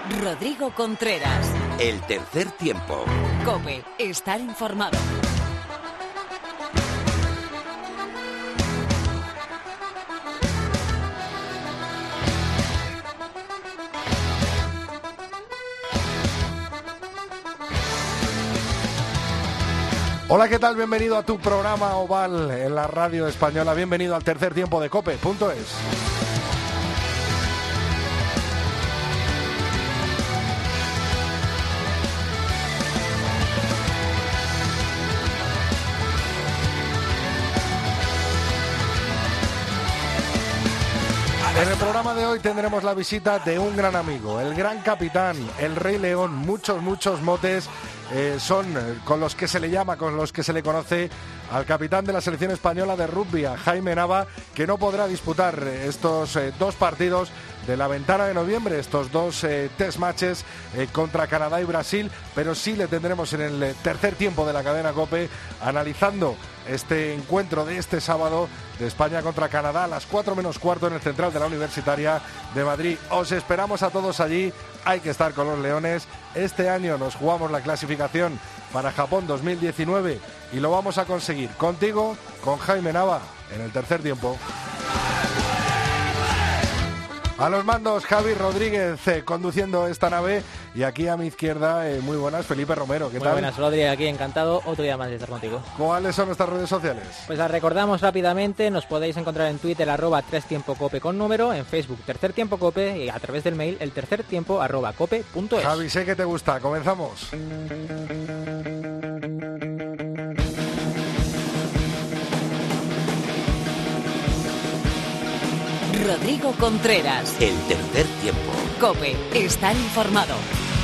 Rodrigo Contreras. El tercer tiempo. COPE, estar informado. Hola, ¿qué tal? Bienvenido a tu programa Oval en la radio española. Bienvenido al tercer tiempo de COPE.es. En el programa de hoy tendremos la visita de un gran amigo, el gran capitán, el Rey León. Muchos motes son con los que se le llama, con los que se le conoce al capitán de la selección española de rugby, a Jaime Nava, que no podrá disputar estos dos partidos de la ventana de noviembre, estos dos test matches contra Canadá y Brasil, pero sí le tendremos en el tercer tiempo de la cadena COPE analizando este encuentro de este sábado de España contra Canadá a las 4 menos cuarto en el Central de la Universitaria de Madrid. Os esperamos a todos allí, hay que estar con los Leones. Este año nos jugamos la clasificación para Japón 2019 y lo vamos a conseguir contigo, con Jaime Nava, en el tercer tiempo. A los mandos, Javi Rodríguez conduciendo esta nave, y aquí a mi izquierda, muy buenas, Felipe Romero. ¿Qué tal? Muy buenas, Rodri, aquí encantado, otro día más de estar contigo. ¿Cuáles son nuestras redes sociales? Pues las recordamos rápidamente, nos podéis encontrar en Twitter @3tiempocope con número, en Facebook Tercer Tiempo Cope y a través del mail eltercertiempo@cope.es. Javi, sé que te gusta, comenzamos. Rodrigo Contreras. El tercer tiempo. COPE, estar informado.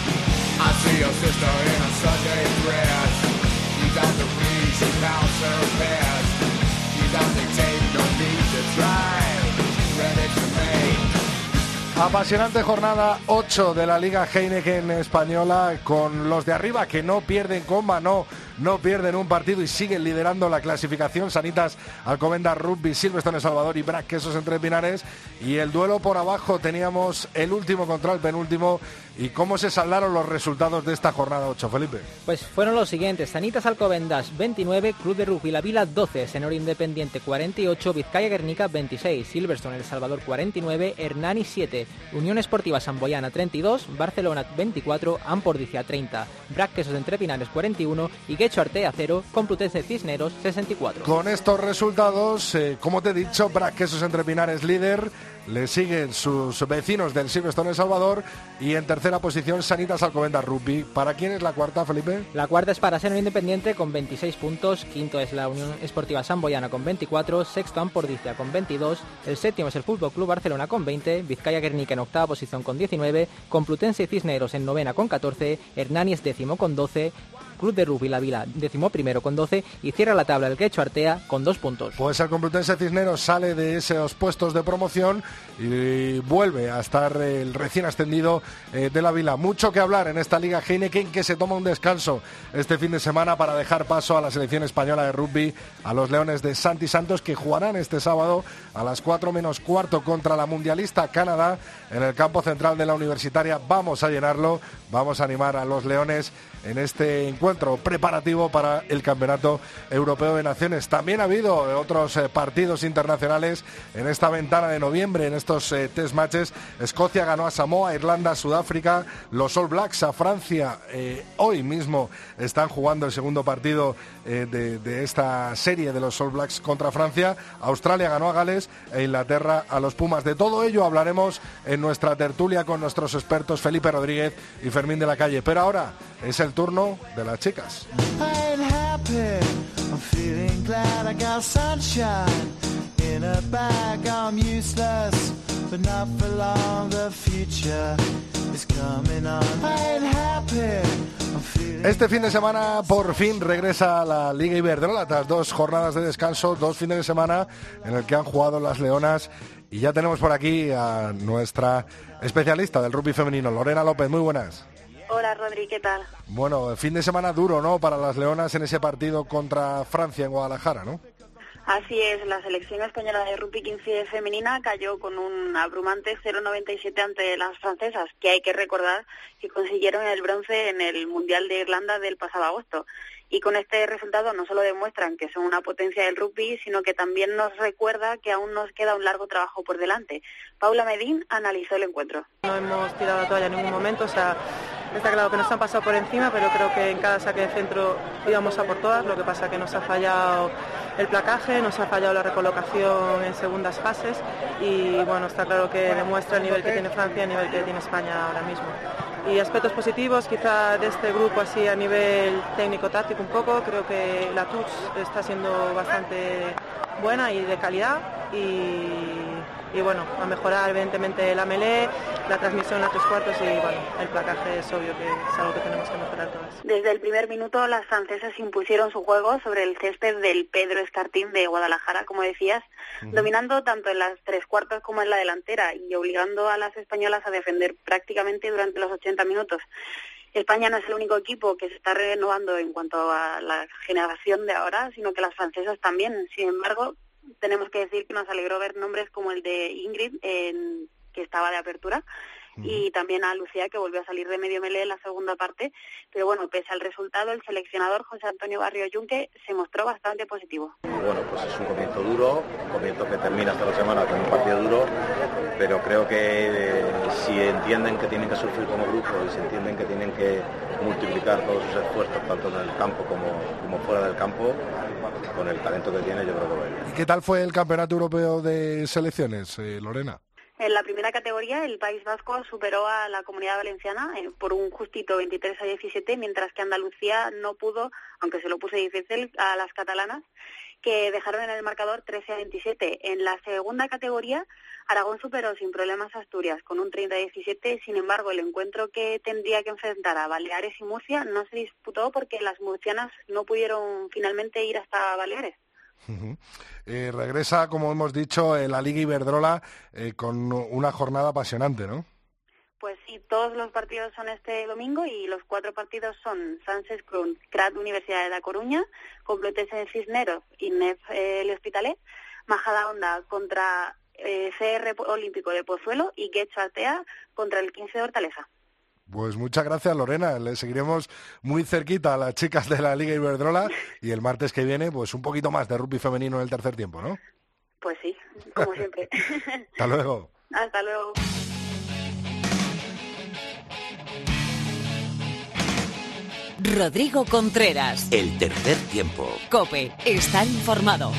Apasionante jornada 8 de la Liga Heineken española, con los de arriba que no pierden coma, no pierden un partido y siguen liderando la clasificación. Sanitas Alcobendas Rugby, Silverstone El Salvador y Brac Quesos Entre Pinares. Y el duelo por abajo, teníamos el último contra el penúltimo. ¿Y cómo se saldaron los resultados de esta jornada 8, Felipe? Pues fueron los siguientes: Sanitas Alcobendas 29, Club de Rugby La Vila 12, Senor Independiente 48, Vizcaya Guernica 26, Silverstone El Salvador 49, Hernani 7, Unión Esportiva Samboyana 32, Barcelona 24, Ampordicia 30, Brac Quesos Entre Pinares 41 y Guecho Artea 0, Complutense Cisneros 64. Con estos resultados, como te he dicho, Brac Quesos Entre Pinares líder, le siguen sus vecinos del Silverstone El Salvador y en tercera posición Sanitas Alcobendas Rugby. ¿Para quién es la cuarta, Felipe? La cuarta es para Senor Independiente con 26 puntos, quinto es la Unión Esportiva Samboyana con 24, sexto Ampordicia con 22, el séptimo es el Fútbol Club Barcelona con 20, Vizcaya Guernica en octava posición con 19, Complutense Cisneros en novena con 14, Hernani es décimo con 12, Club de Rugby La Vila 11º con 12 y cierra la tabla el Guecho Artea con 2 puntos. Pues el Complutense Cisneros sale de esos puestos de promoción y vuelve a estar el recién ascendido de La Vila. Mucho que hablar en esta Liga Heineken, que se toma un descanso este fin de semana para dejar paso a la selección española de rugby, a los Leones de Santi Santos, que jugarán este sábado a las 4 menos cuarto contra la mundialista Canadá en el campo central de la Universitaria. Vamos a llenarlo, vamos a animar a los Leones en este encuentro preparativo para el Campeonato Europeo de Naciones. También ha habido otros partidos internacionales en esta ventana de noviembre, en estos test matches. Escocia ganó a Samoa, Irlanda a Sudáfrica, los All Blacks a Francia. Hoy mismo están jugando el segundo partido de esta serie de los All Blacks contra Francia. Australia ganó a Gales e Inglaterra a los Pumas. De todo ello hablaremos en nuestra tertulia con nuestros expertos Felipe Rodríguez y Fermín de la Calle. Pero ahora es el turno de las chicas. Este fin de semana por fin regresa la Liga Iberdrola tras 2 jornadas de descanso, 2 fines de semana en el que han jugado las Leonas. Y ya tenemos por aquí a nuestra especialista del rugby femenino, Lorena López. Muy buenas. Hola, Rodri, ¿qué tal? Bueno, fin de semana duro, ¿no?, para las Leonas en ese partido contra Francia en Guadalajara, ¿no? Así es, la selección española de rugby 15 femenina cayó con un abrumante 0,97 ante las francesas, que hay que recordar que consiguieron el bronce en el Mundial de Irlanda del pasado agosto. Y con este resultado no solo demuestran que son una potencia del rugby, sino que también nos recuerda que aún nos queda un largo trabajo por delante. Paula Medín analizó el encuentro. No hemos tirado la toalla en ningún momento, está claro que nos han pasado por encima, pero creo que en cada saque de centro íbamos a por todas, lo que pasa que nos ha fallado el placaje, nos ha fallado la recolocación en segundas fases y bueno, está claro que demuestra el nivel que tiene Francia y el nivel que tiene España ahora mismo. Y aspectos positivos quizá de este grupo así a nivel técnico-táctico un poco, creo que la touch está siendo bastante buena y de calidad y bueno, a mejorar evidentemente la melee, la transmisión a 3/4 y bueno, el placaje es obvio que es algo que tenemos que mejorar todas. Desde el primer minuto las francesas impusieron su juego sobre el césped del Pedro Escartín de Guadalajara, como decías, dominando tanto en las 3/4 como en la delantera y obligando a las españolas a defender prácticamente durante los 80 minutos. España no es el único equipo que se está renovando en cuanto a la generación de ahora, sino que las francesas también. Sin embargo, tenemos que decir que nos alegró ver nombres como el de Ingrid, que estaba de apertura, y también a Lucía, que volvió a salir de medio melee en la segunda parte. Pero bueno, pese al resultado, el seleccionador José Antonio Barrio Yunque se mostró bastante positivo. Bueno, pues es un comienzo duro, un comienzo que termina hasta la semana con un partido duro, pero creo que si entienden que tienen que surgir como grupo y si entienden que tienen que multiplicar todos sus esfuerzos, tanto en el campo como fuera del campo, con el talento que tiene, yo creo que va a ir. ¿Y qué tal fue el Campeonato Europeo de Selecciones, Lorena? En la primera categoría, el País Vasco superó a la Comunidad Valenciana por un justito 23-17, mientras que Andalucía no pudo, aunque se lo puso difícil, a las catalanas, que dejaron en el marcador 13-27. En la segunda categoría, Aragón superó sin problemas a Asturias con un 30-17, sin embargo, el encuentro que tendría que enfrentar a Baleares y Murcia no se disputó porque las murcianas no pudieron finalmente ir hasta Baleares. Regresa, como hemos dicho, la Liga Iberdrola con una jornada apasionante, ¿no? Pues sí, todos los partidos son este domingo y los 4 partidos son Sánchez Cruz, CRAT Universidad de La Coruña, Complutense Cisneros y NEF El Hospitalet, Majadahonda contra CR Olímpico de Pozuelo y Guecho Artea contra el 15 de Hortaleza. Pues muchas gracias, Lorena. Le seguiremos muy cerquita a las chicas de la Liga Iberdrola y el martes que viene, pues un poquito más de rugby femenino en el tercer tiempo, ¿no? Pues sí, como siempre. Hasta luego. Hasta luego. Rodrigo Contreras. El tercer tiempo. COPE. Estar informado.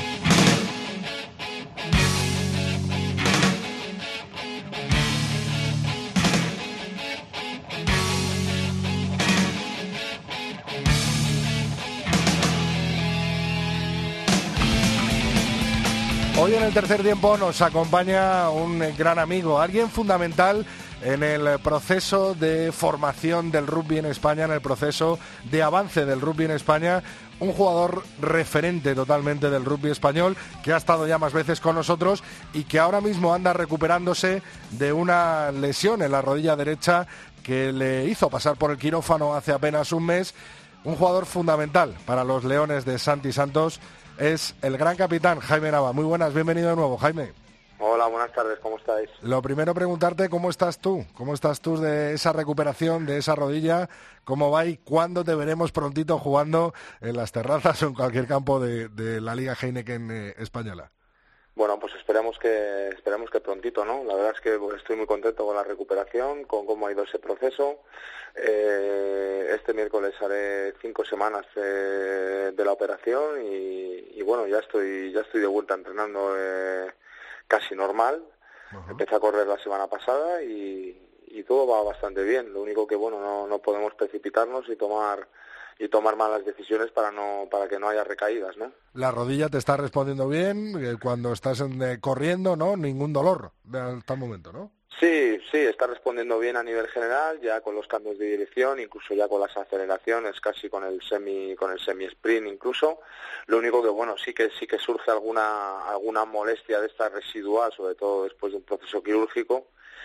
Hoy en el tercer tiempo nos acompaña un gran amigo, alguien fundamental en el proceso de formación del rugby en España, en el proceso de avance del rugby en España, un jugador referente totalmente del rugby español que ha estado ya más veces con nosotros y que ahora mismo anda recuperándose de una lesión en la rodilla derecha que le hizo pasar por el quirófano hace apenas un mes. Un jugador fundamental para los Leones de Santi Santos es el gran capitán Jaime Nava. Muy buenas, bienvenido de nuevo, Jaime. Hola, buenas tardes, ¿cómo estáis? Lo primero, preguntarte cómo estás tú de esa recuperación, de esa rodilla, cómo va y cuándo te veremos prontito jugando en las terrazas o en cualquier campo de la Liga Heineken española. Bueno, pues esperemos que prontito, ¿no? La verdad es que estoy muy contento con la recuperación, con cómo ha ido ese proceso. Este miércoles haré 5 semanas de la operación y bueno, ya estoy de vuelta entrenando casi normal. Uh-huh. Empecé a correr la semana pasada y todo va bastante bien. Lo único que bueno, no podemos precipitarnos y tomar malas decisiones para que no haya recaídas, ¿no? La rodilla te está respondiendo bien cuando estás corriendo, ¿no? Ningún dolor hasta el momento, ¿no? Sí, está respondiendo bien a nivel general, ya con los cambios de dirección, incluso ya con las aceleraciones, casi con el semi sprint incluso. Lo único que bueno, sí que surge alguna molestia de esta residual, sobre todo después de un proceso quirúrgico,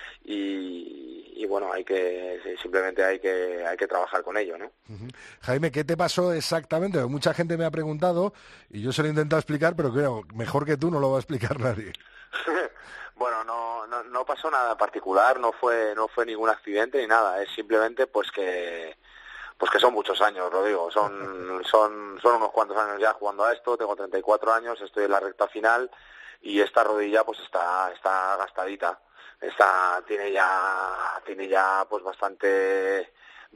y bueno, simplemente hay que trabajar con ello, ¿no? Uh-huh. Jaime, ¿qué te pasó exactamente? Mucha gente me ha preguntado y yo se lo he intentado explicar, pero creo mejor que tú no lo va a explicar nadie. Bueno, no pasó nada particular, no fue ningún accidente ni nada, es simplemente pues que son muchos años, Rodrigo, son unos cuantos años ya jugando a esto, tengo 34 años, estoy en la recta final y esta rodilla pues está gastadita, tiene ya pues bastante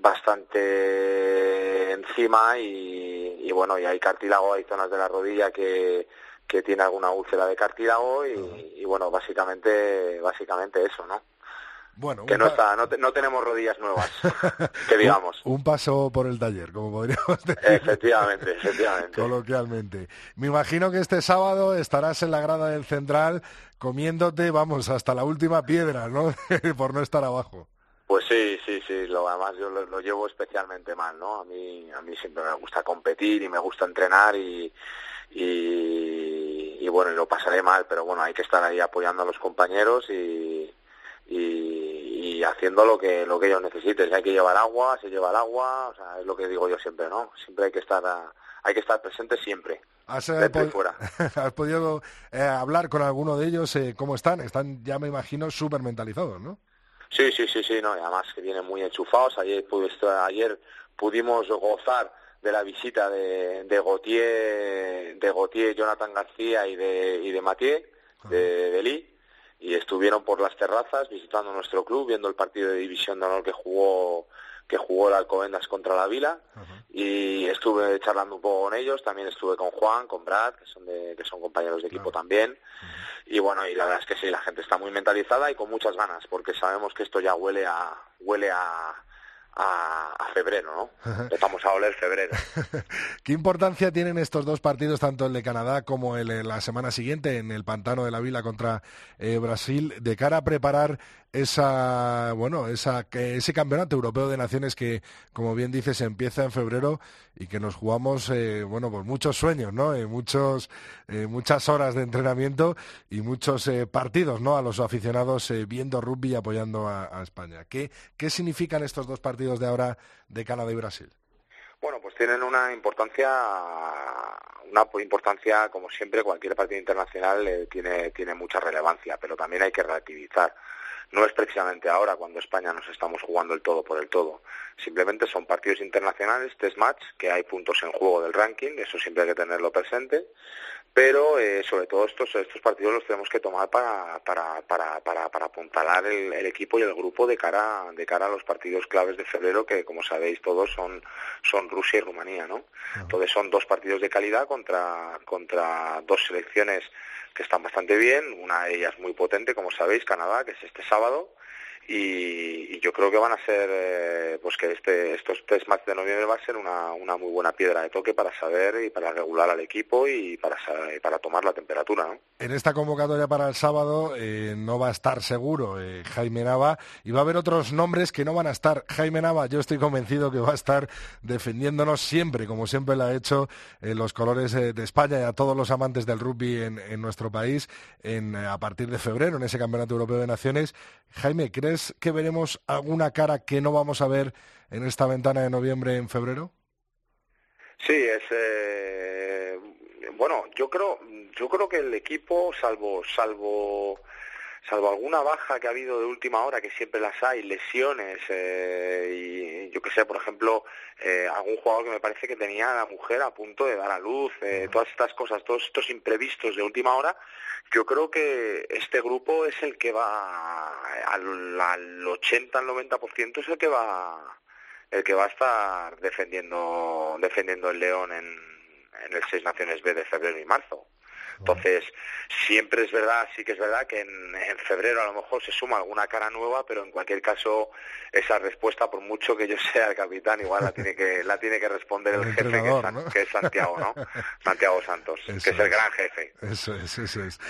encima y bueno, y hay cartílago, hay zonas de la rodilla que tiene alguna úlcera de cartílago y bueno, básicamente eso, ¿no? Bueno, que no tenemos rodillas nuevas, que digamos. Un paso por el taller, como podríamos decir. Efectivamente. Coloquialmente. Me imagino que este sábado estarás en la grada del Central comiéndote, vamos, hasta la última piedra, ¿no? Por no estar abajo. Pues sí, además yo lo llevo especialmente mal, ¿no? A mí siempre me gusta competir y me gusta entrenar y bueno, y lo pasaré mal, pero bueno, hay que estar ahí apoyando a los compañeros y haciendo lo que ellos necesiten. Si hay que llevar agua, se lleva el agua, o sea, es lo que digo yo siempre, ¿no? Siempre hay que estar presente siempre. Dentro y fuera. ¿Has podido hablar con alguno de ellos? ¿Cómo están? Están, ya me imagino, súper mentalizados, ¿no? Sí, no, y además que vienen muy enchufados. Ayer pudimos gozar de la visita de Gautier, Jonathan García y de Mathieu, de Lee, y estuvieron por las terrazas visitando nuestro club, viendo el partido de División de Honor que jugó el Alcobendas contra la Vila, y estuve charlando un poco con ellos. También estuve con Juan, con Brad, que son compañeros de equipo también, y bueno, y la verdad es que sí, la gente está muy mentalizada y con muchas ganas, porque sabemos que esto ya huele a febrero, ¿no? Empezamos a oler febrero. ¿Qué importancia tienen estos dos partidos, tanto el de Canadá como el de la semana siguiente en el Pantano de la Vila contra Brasil, de cara a preparar ese campeonato europeo de naciones que, como bien dices, empieza en febrero y que nos jugamos pues muchos sueños, ¿no? Muchas horas de entrenamiento y muchos partidos, ¿no? A los aficionados viendo rugby y apoyando a España. ¿Qué significan estos dos partidos de ahora de Canadá y Brasil? Bueno, pues tienen una importancia, como siempre, cualquier partido internacional tiene mucha relevancia, pero también hay que relativizar. No es precisamente ahora cuando España nos estamos jugando el todo por el todo. Simplemente son partidos internacionales, test match, que hay puntos en juego del ranking, eso siempre hay que tenerlo presente, pero sobre todo estos partidos los tenemos que tomar para apuntalar el equipo y el grupo de cara a los partidos claves de febrero, que como sabéis todos son Rusia y Rumanía, ¿no? Entonces son dos partidos de calidad contra dos selecciones que están bastante bien, una de ellas muy potente, como sabéis, Canadá, que es este sábado, y yo creo que van a ser, pues que estos test match de noviembre va a ser una muy buena piedra de toque para saber y para regular al equipo y para tomar la temperatura, ¿no? En esta convocatoria para el sábado no va a estar seguro Jaime Nava, y va a haber otros nombres que no van a estar. Jaime Nava, yo estoy convencido que va a estar defendiéndonos siempre, como siempre lo ha hecho, los colores de España y a todos los amantes del rugby en nuestro país a partir de febrero, en ese Campeonato Europeo de Naciones. Jaime, ¿crees que veremos alguna cara que no vamos a ver en esta ventana de noviembre en febrero? Sí, bueno, yo creo que el equipo, salvo alguna baja que ha habido de última hora, que siempre las hay, lesiones, y yo que sé, por ejemplo, algún jugador que me parece que tenía a la mujer a punto de dar a luz, todas estas cosas, todos estos imprevistos de última hora, yo creo que este grupo es el que va al 80, al 90%, es el que va a estar defendiendo el León en el Seis Naciones B de febrero y marzo. Entonces, siempre es verdad, sí que es verdad que en febrero a lo mejor se suma alguna cara nueva, pero en cualquier caso esa respuesta, por mucho que yo sea el capitán, igual la tiene que responder el jefe, ¿no? que es Santiago, ¿no? Santiago Santos, que es el gran jefe. Eso es.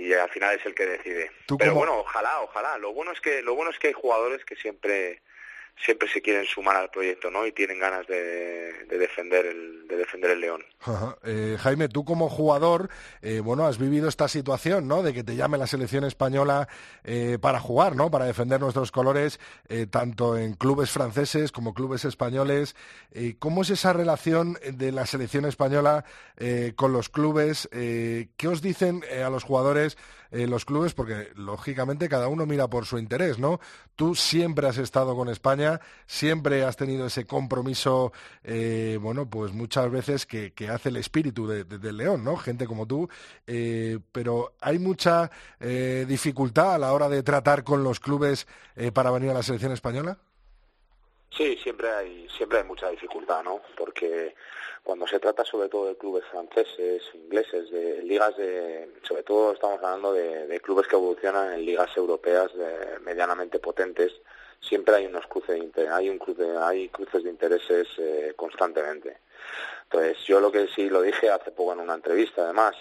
y al final es el que decide. Pero bueno, ojalá. Lo bueno es que hay jugadores que siempre se quieren sumar al proyecto, ¿no? Y tienen ganas de defender el León. Ajá. Jaime, tú como jugador, has vivido esta situación, ¿no? De que te llame la selección española para jugar, ¿no? Para defender nuestros colores, tanto en clubes franceses como clubes españoles. ¿Cómo es esa relación de la selección española con los clubes? ¿Qué os dicen a los jugadores los clubes? Porque, lógicamente, cada uno mira por su interés, ¿no? Tú siempre has estado con España, siempre has tenido ese compromiso, pues muchas veces que hace el espíritu del León, ¿no? Gente como tú, pero hay mucha dificultad a la hora de tratar con los clubes para venir a la selección española. Sí, siempre hay mucha dificultad, ¿no? Porque cuando se trata sobre todo de clubes franceses, ingleses, de ligas sobre todo estamos hablando de clubes que evolucionan en ligas europeas medianamente potentes, siempre hay unos cruces hay cruces de intereses constantemente. Entonces, yo lo que sí lo dije hace poco en una entrevista, además,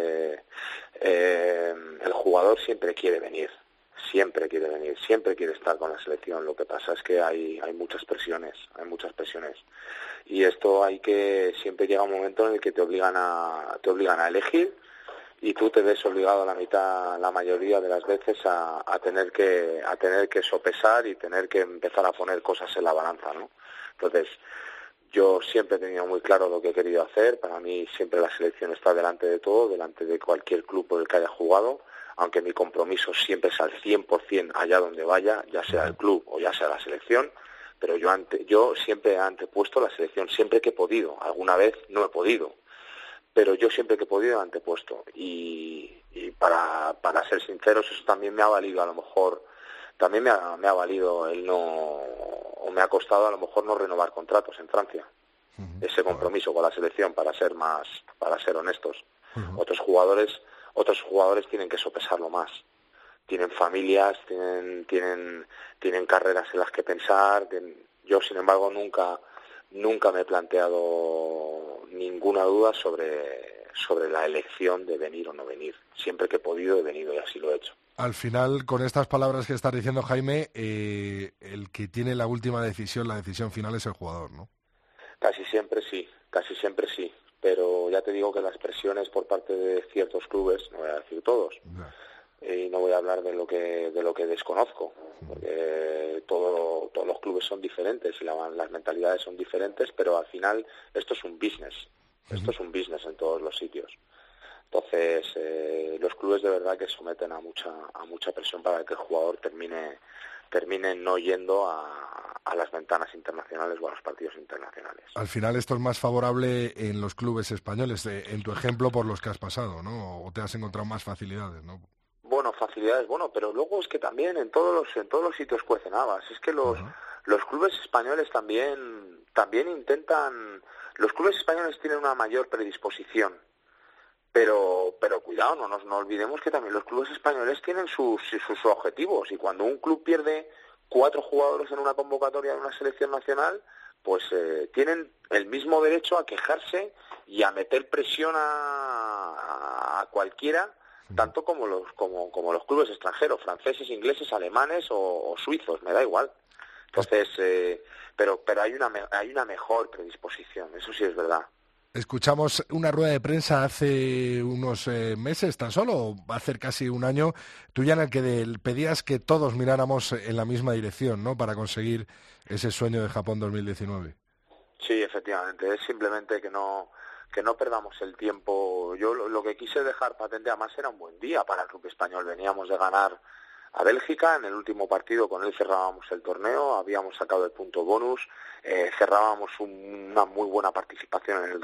el jugador siempre quiere venir, siempre quiere estar con la selección. Lo que pasa es que hay muchas presiones, y esto siempre llega un momento en el que te obligan a elegir, y tú te ves obligado la mayoría de las veces a tener que sopesar y tener que empezar a poner cosas en la balanza, ¿no? Entonces, yo siempre he tenido muy claro lo que he querido hacer. Para mí siempre la selección está delante de todo, delante de cualquier club por el que haya jugado, aunque mi compromiso siempre es al 100% allá donde vaya, ya sea el club o ya sea la selección, pero yo siempre he antepuesto la selección, siempre que he podido. Alguna vez no he podido, pero yo siempre que he podido he antepuesto. Y para ser sinceros, eso también me ha valido, a lo mejor, también me ha valido o me ha costado a lo mejor no renovar contratos en Francia. Ese compromiso con la selección, para ser honestos. Otros jugadores tienen que sopesarlo más. Tienen familias, tienen carreras en las que pensar. Yo, sin embargo, nunca me he planteado ninguna duda sobre la elección de venir o no venir. Siempre que he podido he venido, y así lo he hecho. Al final, con estas palabras que estás diciendo, Jaime, el que tiene la última decisión, la decisión final, es el jugador, ¿no? Casi siempre sí, pero ya te digo que las presiones por parte de ciertos clubes, no voy a decir todos, y no voy a hablar de lo que desconozco, porque todos los clubes son diferentes y las mentalidades son diferentes, pero al final esto es un business, en todos los sitios. Entonces, los clubes de verdad que someten a mucha presión para que el jugador termine no yendo a las ventanas internacionales o a los partidos internacionales. Al final esto es más favorable en los clubes españoles, en tu ejemplo, por los que has pasado, ¿no? ¿O te has encontrado más facilidades, no? Bueno, facilidades, pero luego es que también en todos los sitios cuecen habas. Es que los clubes españoles también intentan. Los clubes españoles tienen una mayor predisposición. Pero cuidado, no olvidemos que también los clubes españoles tienen sus objetivos, y cuando un club pierde 4 jugadores en una convocatoria de una selección nacional, pues tienen el mismo derecho a quejarse y a meter presión a cualquiera, tanto como los clubes extranjeros, franceses, ingleses, alemanes o suizos, me da igual. Entonces, pero hay una mejor predisposición, eso sí es verdad. Escuchamos una rueda de prensa hace unos meses, tan solo, va a hacer casi un año, tuya, en el que pedías que todos miráramos en la misma dirección, ¿no?, para conseguir ese sueño de Japón 2019. Sí, efectivamente, es simplemente que no perdamos el tiempo. Yo lo que quise dejar patente, además era un buen día para el club español. Veníamos de ganar a Bélgica, en el último partido con él cerrábamos el torneo, habíamos sacado el punto bonus, cerrábamos una muy buena participación en el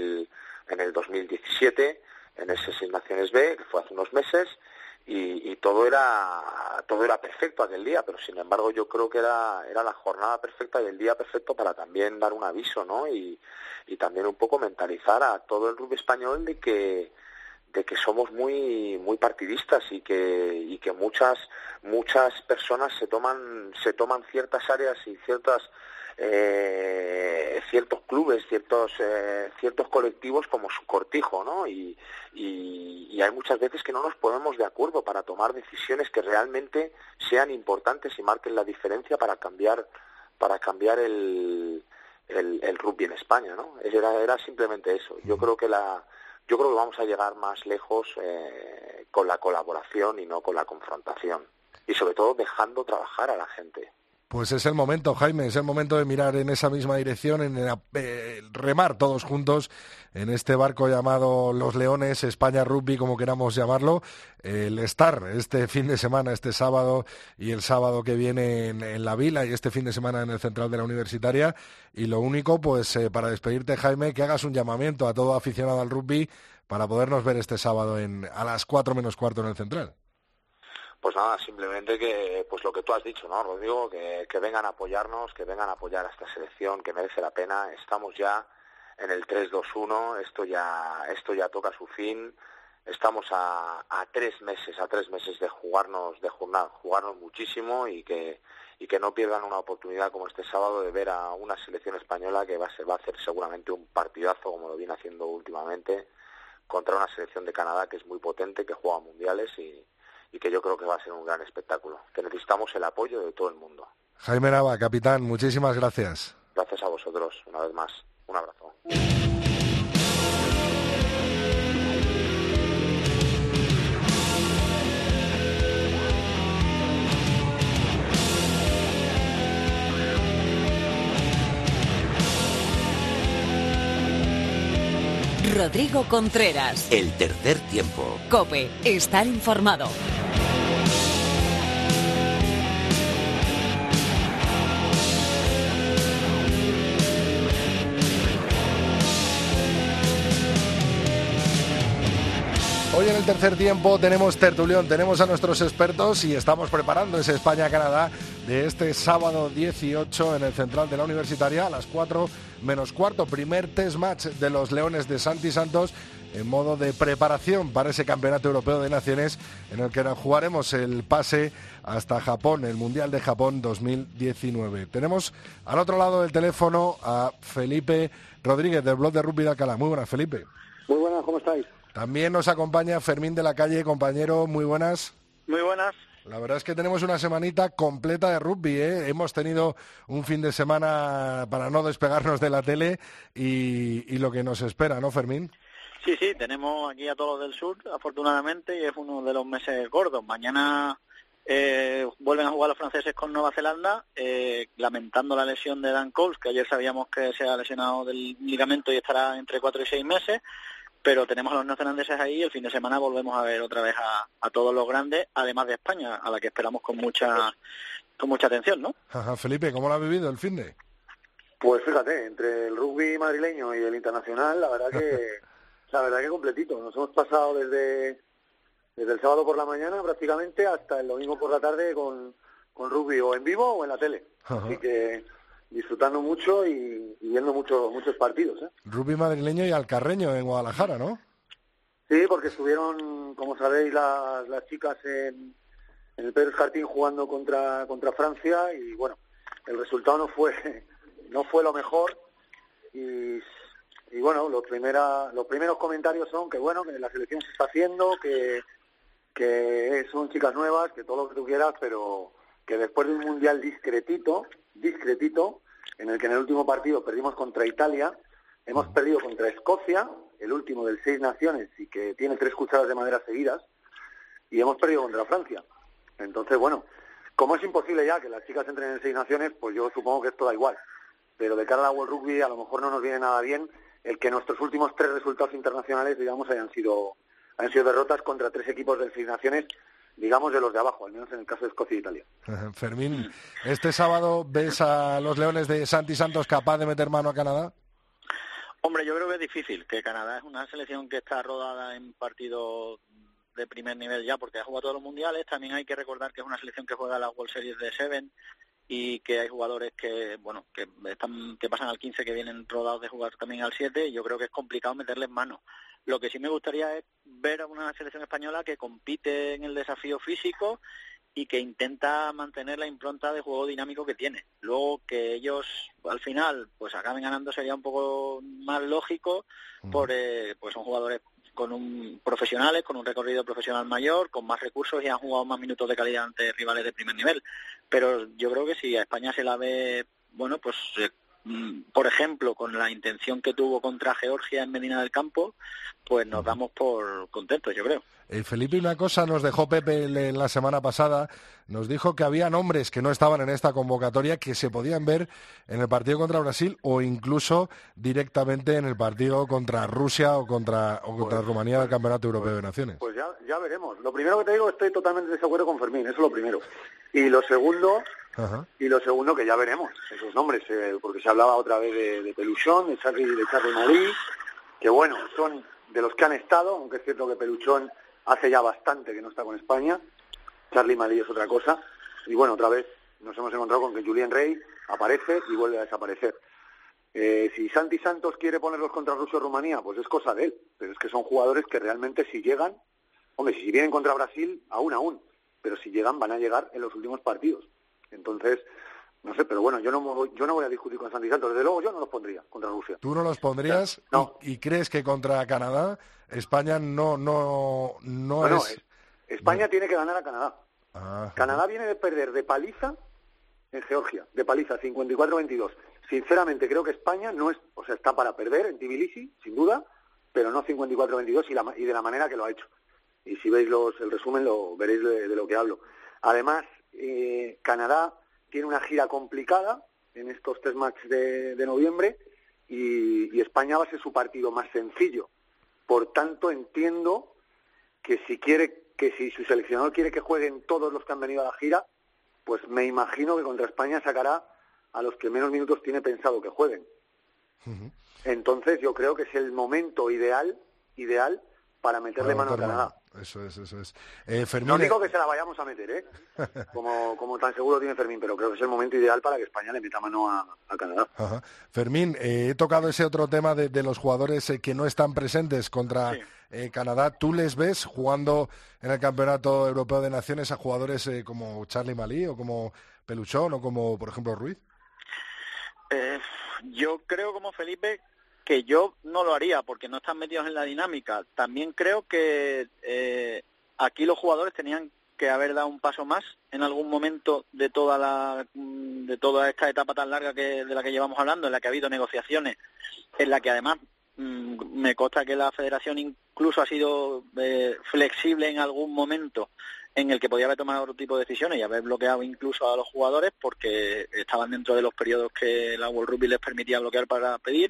2017 en ese Seis Naciones B, que fue hace unos meses, y todo era perfecto aquel día, pero sin embargo yo creo que era la jornada perfecta y el día perfecto para también dar un aviso, ¿no? Y también un poco mentalizar a todo el club español de que somos muy partidistas y que muchas personas se toman ciertas áreas y ciertas ciertos clubes, ciertos colectivos como su cortijo, ¿no? Y hay muchas veces que no nos ponemos de acuerdo para tomar decisiones que realmente sean importantes y marquen la diferencia para cambiar el rugby en España, ¿no? Era simplemente eso. Yo creo que vamos a llegar más lejos con la colaboración y no con la confrontación. Y sobre todo dejando trabajar a la gente. Pues es el momento, Jaime, es el momento de mirar en esa misma dirección, en remar todos juntos en este barco llamado Los Leones, España Rugby, como queramos llamarlo, el estar este fin de semana, este sábado y el sábado que viene en la Vila y este fin de semana en el Central de la Universitaria. Y lo único, pues para despedirte, Jaime, que hagas un llamamiento a todo aficionado al rugby para podernos ver este sábado a las 4 menos cuarto en el Central. Pues nada, simplemente que, pues lo que tú has dicho, ¿no, Rodrigo? Que vengan a apoyarnos, que vengan a apoyar a esta selección, que merece la pena. Estamos ya en el 3-2-1, esto ya toca su fin. Estamos a 3 meses de jugarnos muchísimo y que no pierdan una oportunidad como este sábado de ver a una selección española que va a hacer seguramente un partidazo, como lo viene haciendo últimamente, contra una selección de Canadá que es muy potente, que juega mundiales y que yo creo que va a ser un gran espectáculo, que necesitamos el apoyo de todo el mundo. Jaime Nava, capitán, muchísimas gracias. Gracias a vosotros, una vez más. Un abrazo. Rodrigo Contreras. El tercer tiempo. COPE. Estar informado. Hoy en el tercer tiempo tenemos tertulión, tenemos a nuestros expertos y estamos preparando ese España-Canadá de este sábado 18 en el Central de la Universitaria a las 4 menos cuarto. Primer test match de los Leones de Santi Santos en modo de preparación para ese Campeonato Europeo de Naciones en el que jugaremos el pase hasta Japón, el Mundial de Japón 2019. Tenemos al otro lado del teléfono a Felipe Rodríguez del blog de Rugby de Alcalá. Muy buenas, Felipe. Muy buenas, ¿cómo estáis? También nos acompaña Fermín de la Calle, compañero, muy buenas. Muy buenas. La verdad es que tenemos una semanita completa de rugby, ¿eh? Hemos tenido un fin de semana para no despegarnos de la tele y lo que nos espera, ¿no, Fermín? Sí, tenemos aquí a todos del sur, afortunadamente, y es uno de los meses gordos. Mañana vuelven a jugar los franceses con Nueva Zelanda, lamentando la lesión de Dan Coles, que ayer sabíamos que se ha lesionado del ligamento y estará entre 4 y 6 meses. Pero tenemos a los neozelandeses ahí y el fin de semana volvemos a ver otra vez a todos los grandes, además de España, a la que esperamos con mucha atención, ¿no? Ajá, Felipe, ¿cómo lo ha vivido el finde? Pues fíjate, entre el rugby madrileño y el internacional, la verdad que completito. Nos hemos pasado desde el sábado por la mañana prácticamente hasta el domingo por la tarde con rugby o en vivo o en la tele. Ajá. Así que disfrutando mucho y viendo muchos partidos, ¿eh? Rugby madrileño y alcarreño en Guadalajara, ¿no? Sí, porque estuvieron, como sabéis, las chicas en el Pedro Escartín jugando contra Francia y bueno, el resultado no fue lo mejor y bueno, los primeros comentarios son que bueno, que la selección se está haciendo, que son chicas nuevas, que todo lo que tú quieras, pero que después de un mundial discretito, en el que en el último partido perdimos contra Italia, hemos perdido contra Escocia, el último del 6 naciones y que tiene 3 cucharadas de madera seguidas, y hemos perdido contra Francia. Entonces, bueno, como es imposible ya que las chicas entren en 6 naciones, pues yo supongo que esto da igual. Pero de cara a la World Rugby a lo mejor no nos viene nada bien el que nuestros últimos 3 resultados internacionales, digamos, hayan sido derrotas contra 3 equipos del 6 naciones, digamos, de los de abajo, al menos en el caso de Escocia e Italia. Fermín, ¿este sábado ves a los Leones de Santi Santos capaz de meter mano a Canadá? Hombre, yo creo que es difícil, que Canadá es una selección que está rodada en partidos de primer nivel ya, porque ha jugado todos los mundiales. También hay que recordar que es una selección que juega las World Series de 7 y que hay jugadores que pasan al 15, que vienen rodados de jugar también al 7, y yo creo que es complicado meterles mano. Lo que sí me gustaría es ver a una selección española que compite en el desafío físico y que intenta mantener la impronta de juego dinámico que tiene. Luego que ellos al final pues acaben ganando sería un poco más lógico, pues son jugadores profesionales, con un recorrido profesional mayor, con más recursos y han jugado más minutos de calidad ante rivales de primer nivel. Pero yo creo que si a España se la ve, bueno, pues por ejemplo, con la intención que tuvo contra Georgia en Medina del Campo, pues nos damos por contentos, yo creo. Felipe, una cosa nos dejó Pepe en la semana pasada, nos dijo que había nombres que no estaban en esta convocatoria que se podían ver en el partido contra Brasil o incluso directamente en el partido contra Rusia o contra Rumanía del Campeonato Europeo de Naciones. Pues ya veremos. Lo primero que te digo, estoy totalmente de desacuerdo con Fermín, eso es lo primero. Y lo segundo, que ya veremos esos nombres, porque se hablaba otra vez de Peluchón, de Charly Malí, que bueno, son de los que han estado, aunque es cierto que Peluchón hace ya bastante que no está con España, Charly Malí es otra cosa, y bueno, otra vez nos hemos encontrado con que Julien Rey aparece y vuelve a desaparecer. Si Santi Santos quiere ponerlos contra Rusia o Rumanía, pues es cosa de él, pero es que son jugadores que realmente si llegan, si vienen contra Brasil, aún, pero si llegan van a llegar en los últimos partidos. Entonces, no sé, pero bueno, yo no voy a discutir con Santi Santos, desde luego yo no los pondría contra Rusia. ¿Tú no los pondrías? No. ¿Y crees que contra Canadá España no es...? España tiene que ganar a Canadá. Ajá. Canadá viene de perder de paliza en Georgia, de paliza 54-22. Sinceramente creo que España no es, está para perder en Tbilisi, sin duda, pero no 54-22 y de la manera que lo ha hecho. Y si veis el resumen lo veréis de lo que hablo. Además, Canadá tiene una gira complicada en estos 3 matches de noviembre y España va a ser su partido más sencillo. Por tanto, entiendo que si su seleccionador quiere que jueguen todos los que han venido a la gira, pues me imagino que contra España sacará a los que menos minutos tiene pensado que jueguen. Entonces yo creo que es el momento ideal para meterle mano a Canadá. Eso es. Fermín, no digo que se la vayamos a meter, como tan seguro tiene Fermín, pero creo que es el momento ideal para que España le meta mano a Canadá. Ajá. Fermín, he tocado ese otro tema de los jugadores que no están presentes contra Canadá. ¿Tú les ves jugando en el Campeonato Europeo de Naciones a jugadores como Charly Malí o como Peluchón o como, por ejemplo, Ruiz? Yo creo, como Felipe, que yo no lo haría porque no están metidos en la dinámica. También creo que aquí los jugadores tenían que haber dado un paso más en algún momento de toda esta etapa tan larga de la que llevamos hablando, en la que ha habido negociaciones, en la que además me consta que la federación incluso ha sido flexible en algún momento en el que podía haber tomado otro tipo de decisiones y haber bloqueado incluso a los jugadores porque estaban dentro de los periodos que la World Rugby les permitía bloquear para pedir.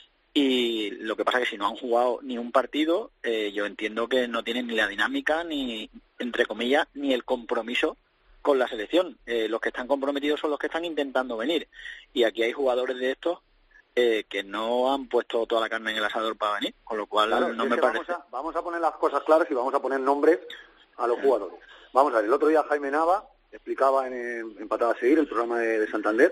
Y lo que pasa es que si no han jugado ni un partido, yo entiendo que no tienen ni la dinámica, ni, entre comillas, ni el compromiso con la selección. Los que están comprometidos son los que están intentando venir. Y aquí hay jugadores de estos que no han puesto toda la carne en el asador para venir, con lo cual claro, no me parece. Vamos a poner las cosas claras y vamos a poner nombres a los jugadores. Vamos a ver, el otro día Jaime Nava explicaba en Patada a Seguir, el programa de Santander,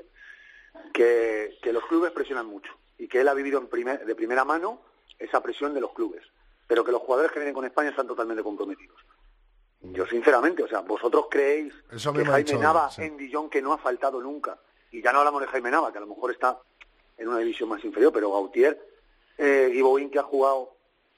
que los clubes presionan mucho y que él ha vivido de primera mano esa presión de los clubes, pero que los jugadores que vienen con España están totalmente comprometidos. Yo sinceramente, ¿vosotros creéis que Jaime Nava en Dijon, que no ha faltado nunca, y ya no hablamos de Jaime Nava, que a lo mejor está en una división más inferior, pero Gautier, Guy Bowen, que ha jugado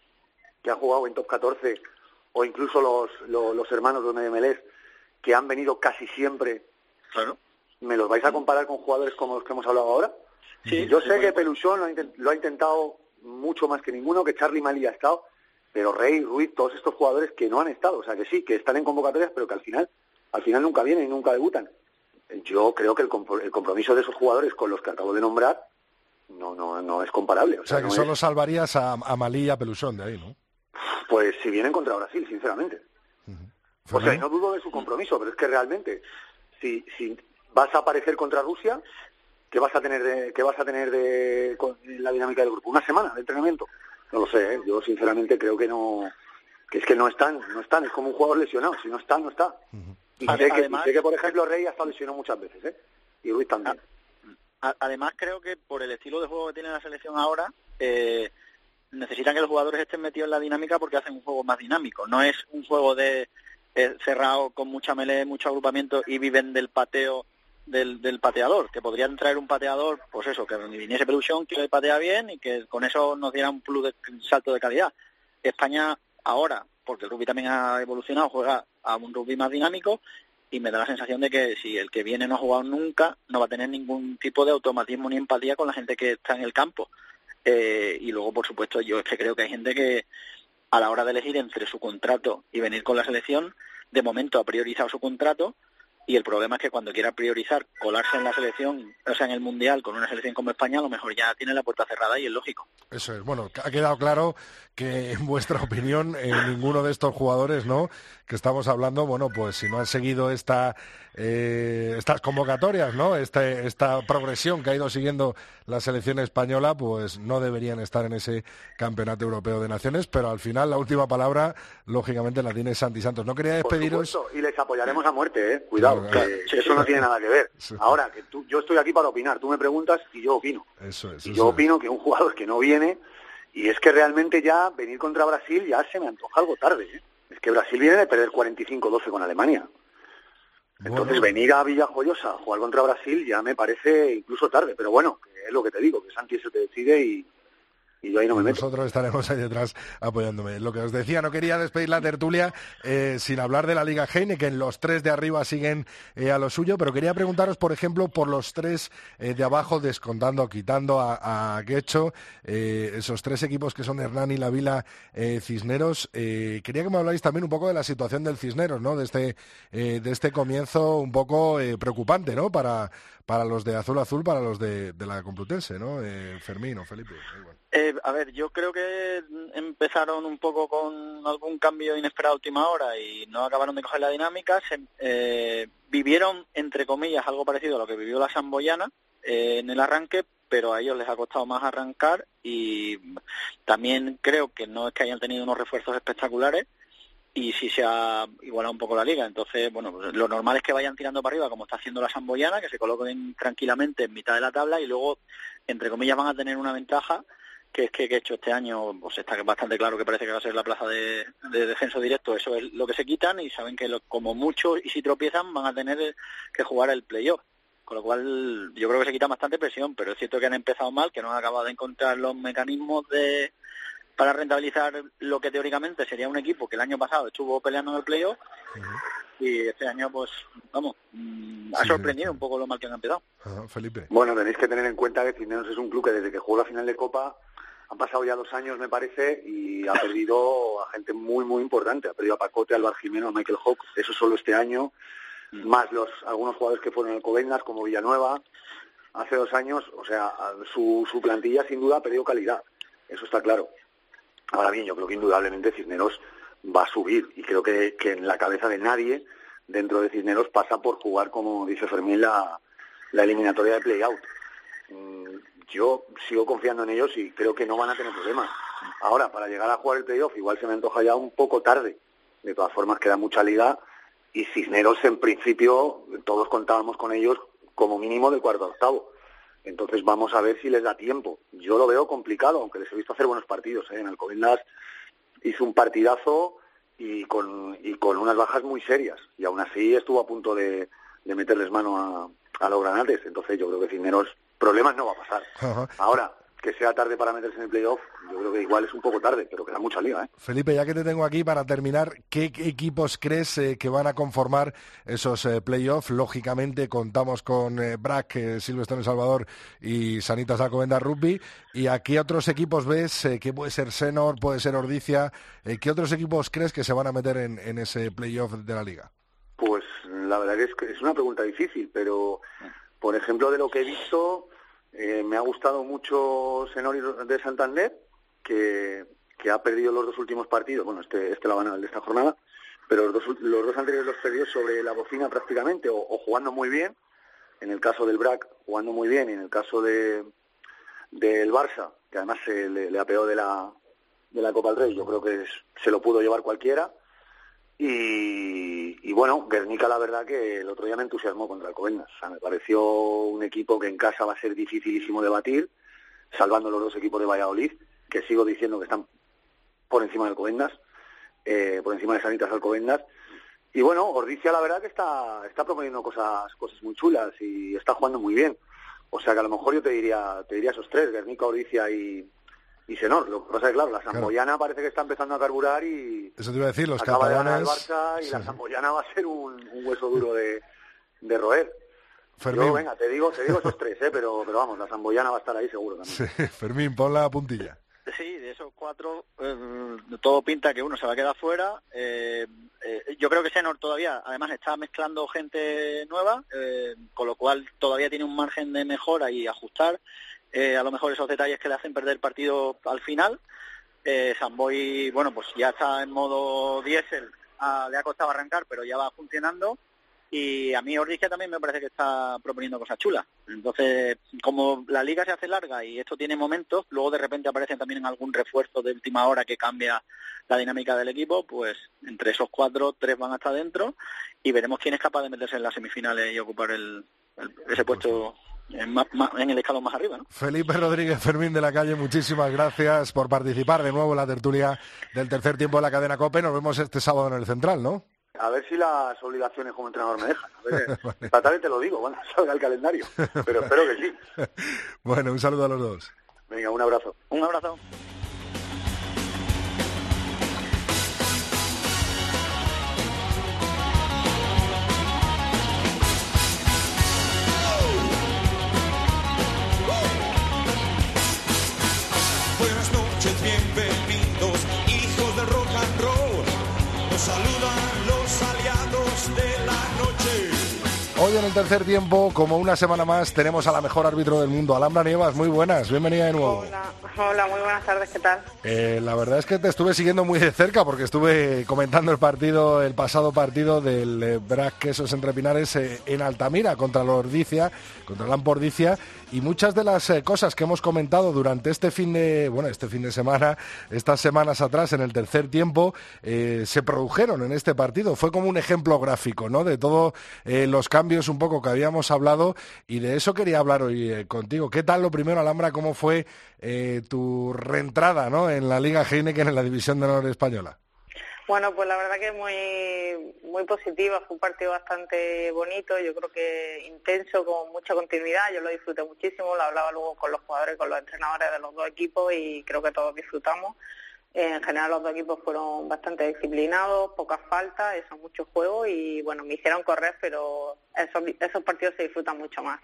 en top 14, o incluso los hermanos de Medemelés, que han venido casi siempre, claro, ¿me los vais a comparar con jugadores como los que hemos hablado ahora? Sí, yo sé que Peluchón lo ha intentado mucho más que ninguno, que Charly Malí ha estado, pero Rey, Ruiz, todos estos jugadores que no han estado, que sí, que están en convocatorias, pero que al final nunca vienen y nunca debutan. Yo creo que el compromiso de esos jugadores con los que acabo de nombrar no es comparable. O sea, que solo salvarías a Malí y a Peluchón de ahí, ¿no? Pues si vienen contra Brasil, sinceramente. O sea, y no dudo de su compromiso, pero es que realmente, si vas a aparecer contra Rusia, ¿qué vas a tener en la dinámica del grupo? ¿Una semana de entrenamiento? No lo sé, yo sinceramente creo que es que no están, es como un jugador lesionado, si no está, no está. Y sé que, por ejemplo, Rey ha estado lesionado muchas veces, y Ruiz también. Además, creo que por el estilo de juego que tiene la selección ahora, necesitan que los jugadores estén metidos en la dinámica porque hacen un juego más dinámico. No es un juego de cerrado con mucha melee, mucho agrupamiento y viven del pateo del pateador, que podrían traer un pateador, pues eso, que viniese Pelusión, que patea bien y que con eso nos diera un plus de salto de calidad. España ahora, porque el rugby también ha evolucionado, juega a un rugby más dinámico y me da la sensación de que si el que viene no ha jugado nunca, no va a tener ningún tipo de automatismo ni empatía con la gente que está en el campo. Y luego, por supuesto, yo es que creo que hay gente que a la hora de elegir entre su contrato y venir con la selección, de momento ha priorizado su contrato, y el problema es que cuando quiera priorizar colarse en la selección, o sea, en el Mundial con una selección como España, a lo mejor ya tiene la puerta cerrada y es lógico. Eso es. Bueno, ha quedado claro que, en vuestra opinión, ninguno de estos jugadores, ¿no?, que estamos hablando, bueno, pues si no han seguido estas convocatorias, ¿no?, esta progresión que ha ido siguiendo la selección española, pues no deberían estar en ese Campeonato Europeo de Naciones, pero al final la última palabra, lógicamente, la tiene Santi Santos. No quería despediros... Por supuesto, y les apoyaremos a muerte, ¿eh? Cuidado, claro. Que eso no tiene nada que ver. Sí. Ahora, yo estoy aquí para opinar, tú me preguntas y yo opino. Eso es. Y yo opino que un jugador que no viene, y es que realmente ya venir contra Brasil ya se me antoja algo tarde, ¿eh? Es que Brasil viene de perder 45-12 con Alemania. Entonces venir a Villajoyosa a jugar contra Brasil ya me parece incluso tarde, pero bueno, es lo que te digo, que Santi es el que decide y yo ahí no me meto. Nosotros estaremos ahí detrás apoyándome. Lo que os decía, no quería despedir la tertulia sin hablar de la Liga Heineken. Los tres de arriba siguen a lo suyo, pero quería preguntaros, por ejemplo, por los tres de abajo, quitando a Guecho, esos tres equipos que son Hernani, La Vila, Cisneros. Quería que me habláis también un poco de la situación del Cisneros, ¿no? De este comienzo un poco preocupante, ¿no? Para los de Azul, para los de la Complutense, ¿no? Fermín o Felipe. A ver, yo creo que empezaron un poco con algún cambio inesperado a última hora y no acabaron de coger la dinámica. Vivieron, entre comillas, algo parecido a lo que vivió la Samboyana en el arranque, pero a ellos les ha costado más arrancar y también creo que no es que hayan tenido unos refuerzos espectaculares y sí se ha igualado un poco la liga. Entonces, bueno, pues lo normal es que vayan tirando para arriba como está haciendo la Samboyana, que se coloquen tranquilamente en mitad de la tabla y luego, entre comillas, van a tener una ventaja, que es que hecho este año, pues está bastante claro que parece que va a ser la plaza de descenso directo. Eso es lo que se quitan y saben que como mucho, y si tropiezan, van a tener que jugar el playoff. Con lo cual, yo creo que se quita bastante presión, pero es cierto que han empezado mal, que no han acabado de encontrar los mecanismos para rentabilizar lo que teóricamente sería un equipo que el año pasado estuvo peleando en el playoff. Y este año, pues, vamos, ha sorprendido un poco lo mal que han empezado. Felipe. Bueno, tenéis que tener en cuenta que Cisneros es un club que desde que jugó la final de Copa han pasado ya 2 años, me parece, y ha perdido a gente muy, muy importante. Ha perdido a Pacote, a Álvaro Jimeno, a Michael Hawk, eso solo este año, más algunos jugadores que fueron Alcobendas, como Villanueva, hace 2 años. O sea, su plantilla sin duda ha perdido calidad, eso está claro. Ahora bien, yo creo que indudablemente Cisneros va a subir, y creo que en la cabeza de nadie dentro de Cisneros pasa por jugar, como dice Fermín, la eliminatoria de play-out. Yo sigo confiando en ellos y creo que no van a tener problemas. Ahora, para llegar a jugar el play-off, igual se me antoja ya un poco tarde. De todas formas, queda mucha liga y Cisneros, en principio, todos contábamos con ellos como mínimo del cuarto a octavo. Entonces vamos a ver si les da tiempo. Yo lo veo complicado, aunque les he visto hacer buenos partidos. En Alcobendas hizo un partidazo y con unas bajas muy serias. Y aún así estuvo a punto de meterles mano a los granates. Entonces yo creo que Cisneros problemas no va a pasar. Ajá. Ahora, que sea tarde para meterse en el playoff, yo creo que igual es un poco tarde, pero queda mucha liga, ¿eh? Felipe, ya que te tengo aquí para terminar, ¿qué equipos crees que van a conformar esos playoffs? Lógicamente contamos con BRAC, Silvestre en El Salvador y Sanitas Alcobendas Rugby. ¿Y a qué otros equipos ves? ¿Qué puede ser Senor, puede ser Ordicia? ¿Qué otros equipos crees que se van a meter en ese playoff de la liga? Pues la verdad es que es una pregunta difícil, pero por ejemplo, de lo que he visto, me ha gustado mucho Senor de Santander, que ha perdido los 2 últimos partidos. Bueno, este la van a de esta jornada, pero los dos anteriores los perdió sobre la bocina prácticamente, o jugando muy bien. En el caso del BRAC, jugando muy bien, y en el caso del Barça, que además se le apeó de la Copa del Rey, yo creo que se lo pudo llevar cualquiera. Y bueno, Guernica, la verdad que el otro día me entusiasmó contra Alcobendas. O sea, me pareció un equipo que en casa va a ser dificilísimo de batir, salvando los 2 equipos de Valladolid, que sigo diciendo que están por encima de Alcobendas, por encima de Sanitas Alcobendas. Y bueno, Ordizia la verdad que está proponiendo cosas muy chulas y está jugando muy bien. O sea que a lo mejor yo te diría esos tres, Guernica, Ordizia y Senor. Lo que pasa es que claro, la Samboyana parece que está empezando a carburar y eso te iba a decir, los acaba catalanes... de ganar el Barça y sí. La Samboyana va a ser un hueso duro de roer. Fermín. Yo, venga, te digo esos tres, pero vamos, la Samboyana va a estar ahí seguro también. Sí, Fermín, pon la puntilla. Sí, de esos cuatro, todo pinta que uno se va a quedar fuera. Yo creo que Senor todavía, además, está mezclando gente nueva, con lo cual todavía tiene un margen de mejora y ajustar a lo mejor esos detalles que le hacen perder el partido al final. Samboy, bueno, pues ya está en modo diésel, le ha costado arrancar, pero ya va funcionando. Y a mí Ordizia también me parece que está proponiendo cosas chulas. Entonces, como la liga se hace larga y esto tiene momentos, luego de repente aparecen también algún refuerzo de última hora que cambia la dinámica del equipo, pues entre esos cuatro, tres van hasta adentro y veremos quién es capaz de meterse en las semifinales y ocupar ese puesto en el escalón más arriba, ¿no? Felipe Rodríguez, Fermín de la Calle, muchísimas gracias por participar de nuevo en la tertulia del tercer tiempo de la cadena COPE. Nos vemos este sábado en el Central, ¿no? A ver si las obligaciones como entrenador me dejan. A ver, vale. Esta tarde te lo digo, bueno, salga el calendario. Pero espero que sí. Bueno, un saludo a los dos. Venga, un abrazo. Un abrazo. Buenas noches, bienvenidos, hijos de rock and roll. Nos saludan los aliados de la noche. Hoy en el tercer tiempo, como una semana más, tenemos a la mejor árbitro del mundo, Alhambra Nievas. Muy buenas, bienvenida de nuevo. Hola, muy buenas tardes, ¿qué tal? La verdad es que te estuve siguiendo muy de cerca porque estuve comentando el pasado partido del BRAC Quesos Entre Pinares en Altamira contra el Lampo Ordizia, y muchas de las cosas que hemos comentado durante este fin de semana, estas semanas atrás en el tercer tiempo, se produjeron en este partido. Fue como un ejemplo gráfico, ¿no?, de todos los cambios un poco que habíamos hablado, y de eso quería hablar hoy contigo. ¿Qué tal, lo primero, Alhambra, cómo fue tu reentrada, ¿no?, en la Liga Heineken, en la División de Honor española? Bueno, pues la verdad que muy positiva, fue un partido bastante bonito, yo creo que intenso, con mucha continuidad, yo lo disfruté muchísimo, lo hablaba luego con los jugadores, con los entrenadores de los dos equipos y creo que todos disfrutamos. En general los dos equipos fueron bastante disciplinados, pocas faltas, eso, mucho juego y bueno, me hicieron correr, pero esos partidos se disfrutan mucho más.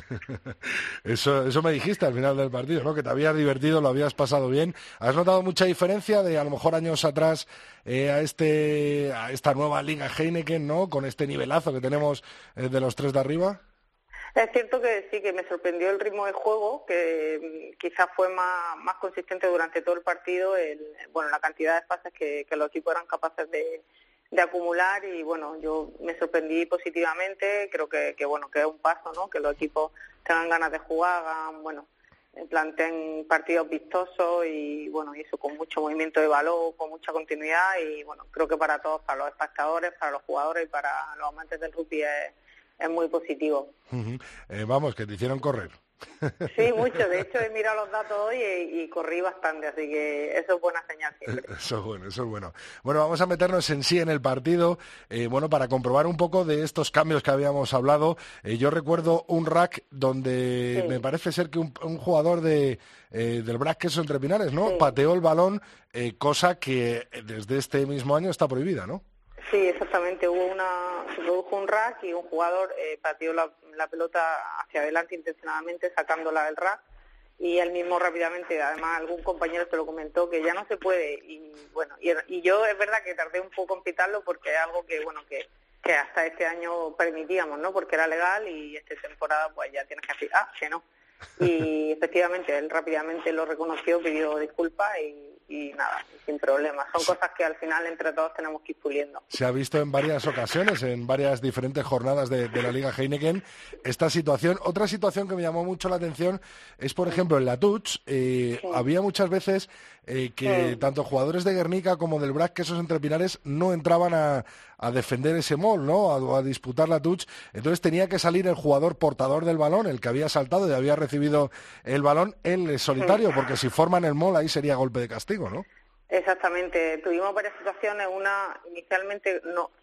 Eso me dijiste al final del partido, ¿no?, que te habías divertido, lo habías pasado bien. ¿Has notado mucha diferencia de a lo mejor años atrás a esta nueva Liga Heineken, ¿no?, con este nivelazo que tenemos de los tres de arriba? Es cierto que sí, que me sorprendió el ritmo de juego, que quizás fue más consistente durante todo el partido, la cantidad de pases que los equipos eran capaces de acumular y bueno, yo me sorprendí positivamente, creo que es un paso, ¿no?, que los equipos tengan ganas de jugar, planteen partidos vistosos y bueno, y eso con mucho movimiento de balón, con mucha continuidad y bueno, creo que para todos, para los espectadores, para los jugadores y para los amantes del rugby es muy positivo. Vamos, que te hicieron correr. Sí, mucho. De hecho, he mirado los datos hoy y corrí bastante, así que eso es buena señal siempre. Eso es bueno. Bueno, vamos a meternos en sí en el partido, para comprobar un poco de estos cambios que habíamos hablado. Yo recuerdo un rack donde me parece ser que un jugador del BRAC Quesos Entre Pinares, ¿no?, pateó el balón, cosa que desde este mismo año está prohibida, ¿no? Sí, exactamente. Se produjo un rack y un jugador pateó la pelota hacia adelante intencionadamente, sacándola del rack, y él mismo rápidamente, además algún compañero se lo comentó, que ya no se puede, y bueno, y yo es verdad que tardé un poco en pitarlo porque es algo que hasta este año permitíamos, ¿no?, porque era legal, y esta temporada pues ya tienes que decir, que no. Y efectivamente él rápidamente lo reconoció, pidió disculpas y nada, sin problemas. Son cosas que al final entre todos tenemos que ir puliendo. Se ha visto en varias ocasiones, en varias diferentes jornadas de la Liga Heineken, esta situación. Otra situación que me llamó mucho la atención es, por ejemplo, en la touch, había muchas veces que tanto jugadores de Guernica como del BRAC Quesos Entre Pinares no entraban a defender ese mall, ¿no?, a disputar la touch. Entonces tenía que salir el jugador portador del balón, el que había saltado y había recibido el balón, él solitario, porque si forman el mall ahí sería golpe de castigo, ¿no? Exactamente. Tuvimos varias situaciones. Una, inicialmente, no,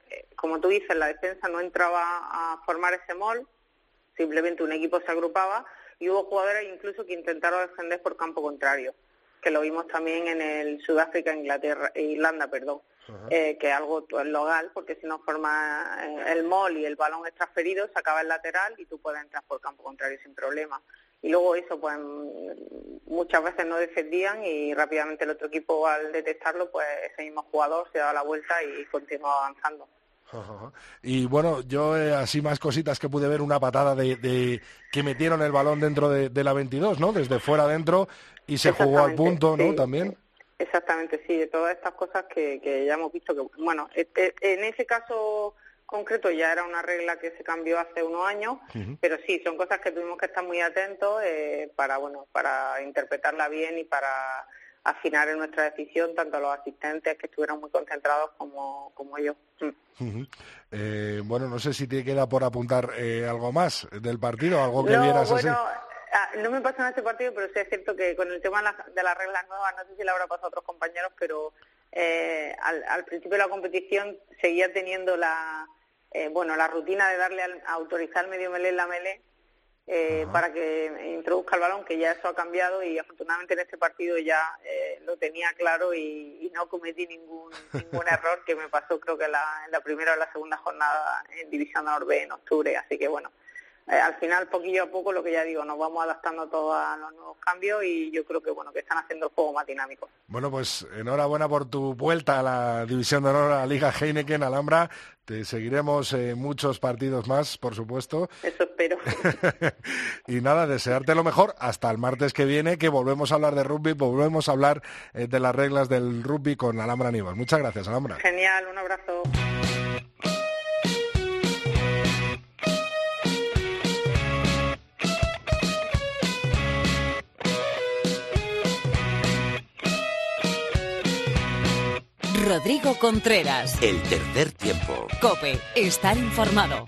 como tú dices, la defensa no entraba a formar ese mall, simplemente un equipo se agrupaba y hubo jugadores incluso que intentaron defender por campo contrario, que lo vimos también en el Sudáfrica, Irlanda, que es algo local, porque si no forma el mall y el balón es transferido, se acaba el lateral y tú puedes entrar por campo contrario sin problema. Y luego eso, pues muchas veces no defendían y rápidamente el otro equipo, al detectarlo, pues ese mismo jugador se daba la vuelta y continuaba avanzando. Y bueno, yo así más cositas que pude ver, una patada de que metieron el balón dentro de la 22, ¿no? Desde fuera adentro y se jugó al punto, ¿no? Sí, también. Exactamente, sí, de todas estas cosas que ya hemos visto que, bueno, en ese caso concreto ya era una regla que se cambió hace unos años, pero sí, son cosas que tuvimos que estar muy atentos para interpretarla bien y para afinar en nuestra decisión, tanto a los asistentes que estuvieron muy concentrados como yo. Bueno, no sé si te queda por apuntar algo más del partido, algo que vieras así. No me pasó en este partido, pero sí es cierto que con el tema de las reglas nuevas, no sé si le habrá pasado a otros compañeros, pero al principio de la competición seguía teniendo la rutina de darle a autorizar medio melé en la melé para que introduzca el balón, que ya eso ha cambiado y afortunadamente en este partido ya lo tenía claro y no cometí ningún error que me pasó creo que en la primera o la segunda jornada en División de Honor B en octubre, así que bueno. Al final, poquillo a poco, lo que ya digo, nos vamos adaptando todos a los nuevos cambios y yo creo que que están haciendo el juego más dinámico. Bueno, pues enhorabuena por tu vuelta a la División de Honor, a la Liga Heineken, Alhambra. Te seguiremos muchos partidos más, por supuesto. Eso espero. Y nada, desearte lo mejor hasta el martes que viene, que volvemos a hablar de rugby, volvemos a hablar de las reglas del rugby con Alhambra Aníbal. Muchas gracias, Alhambra. Genial, un abrazo. Rodrigo Contreras. El tercer tiempo. COPE. Estar informado.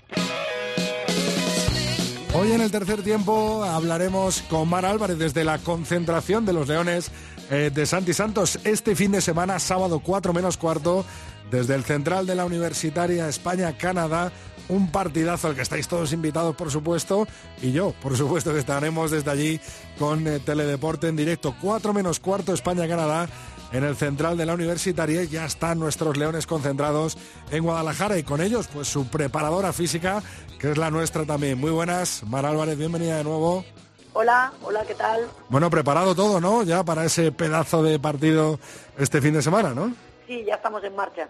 Hoy en el tercer tiempo hablaremos con Mar Álvarez desde la concentración de los Leones de Santi Santos. Este fin de semana, sábado 4 menos cuarto, desde el Central de la Universitaria España-Canadá. Un partidazo al que estáis todos invitados, por supuesto, y yo, por supuesto, que estaremos desde allí con Teledeporte en directo. 4 menos cuarto, España-Canadá, en el Central de la Universitaria. Ya están nuestros Leones concentrados en Guadalajara y con ellos pues su preparadora física, que es la nuestra también. Muy buenas, Mar Álvarez, bienvenida de nuevo. Hola, ¿qué tal? Bueno, preparado todo, ¿no? Ya para ese pedazo de partido este fin de semana, ¿no? Sí, ya estamos en marcha.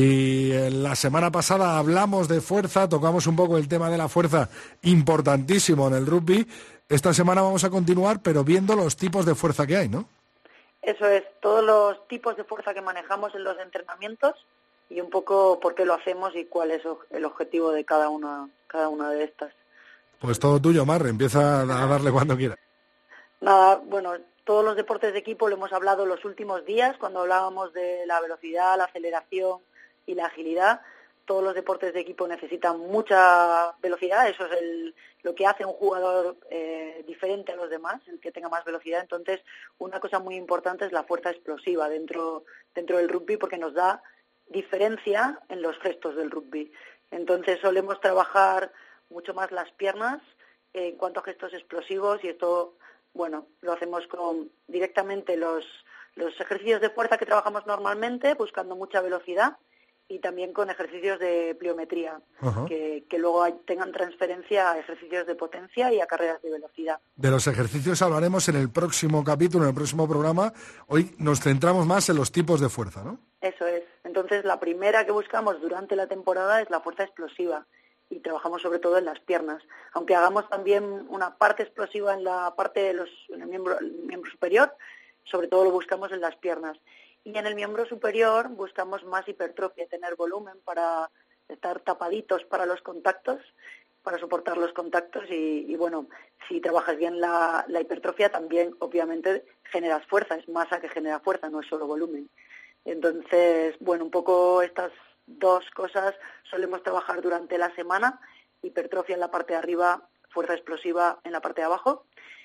Y la semana pasada hablamos de fuerza, tocamos un poco el tema de la fuerza, importantísimo en el rugby. Esta semana vamos a continuar, pero viendo los tipos de fuerza que hay, ¿no? Eso es, todos los tipos de fuerza que manejamos en los entrenamientos y un poco por qué lo hacemos y cuál es el objetivo de cada una de estas. Pues todo tuyo, Mar, empieza a darle cuando quieras. Nada, bueno, todos los deportes de equipo lo hemos hablado los últimos días, cuando hablábamos de la velocidad, la aceleración y la agilidad. Todos los deportes de equipo necesitan mucha velocidad, eso es lo que hace un jugador diferente a los demás, el que tenga más velocidad. Entonces, una cosa muy importante es la fuerza explosiva dentro del rugby, porque nos da diferencia en los gestos del rugby. Entonces, solemos trabajar mucho más las piernas en cuanto a gestos explosivos, y esto, bueno, lo hacemos con directamente los ejercicios de fuerza que trabajamos normalmente, buscando mucha velocidad, y también con ejercicios de pliometría, que luego tengan transferencia a ejercicios de potencia y a carreras de velocidad. De los ejercicios hablaremos en el próximo capítulo, en el próximo programa. Hoy nos centramos más en los tipos de fuerza, ¿no? Eso es. Entonces, la primera que buscamos durante la temporada es la fuerza explosiva, y trabajamos sobre todo en las piernas. Aunque hagamos también una parte explosiva en la parte en el miembro superior, sobre todo lo buscamos en las piernas. Y en el miembro superior buscamos más hipertrofia, tener volumen para estar tapaditos para los contactos, para soportar los contactos y bueno, si trabajas bien la hipertrofia también obviamente generas fuerza, es masa que genera fuerza, no es solo volumen. Entonces, bueno, un poco estas dos cosas solemos trabajar durante la semana: hipertrofia en la parte de arriba, fuerza explosiva en la parte de abajo.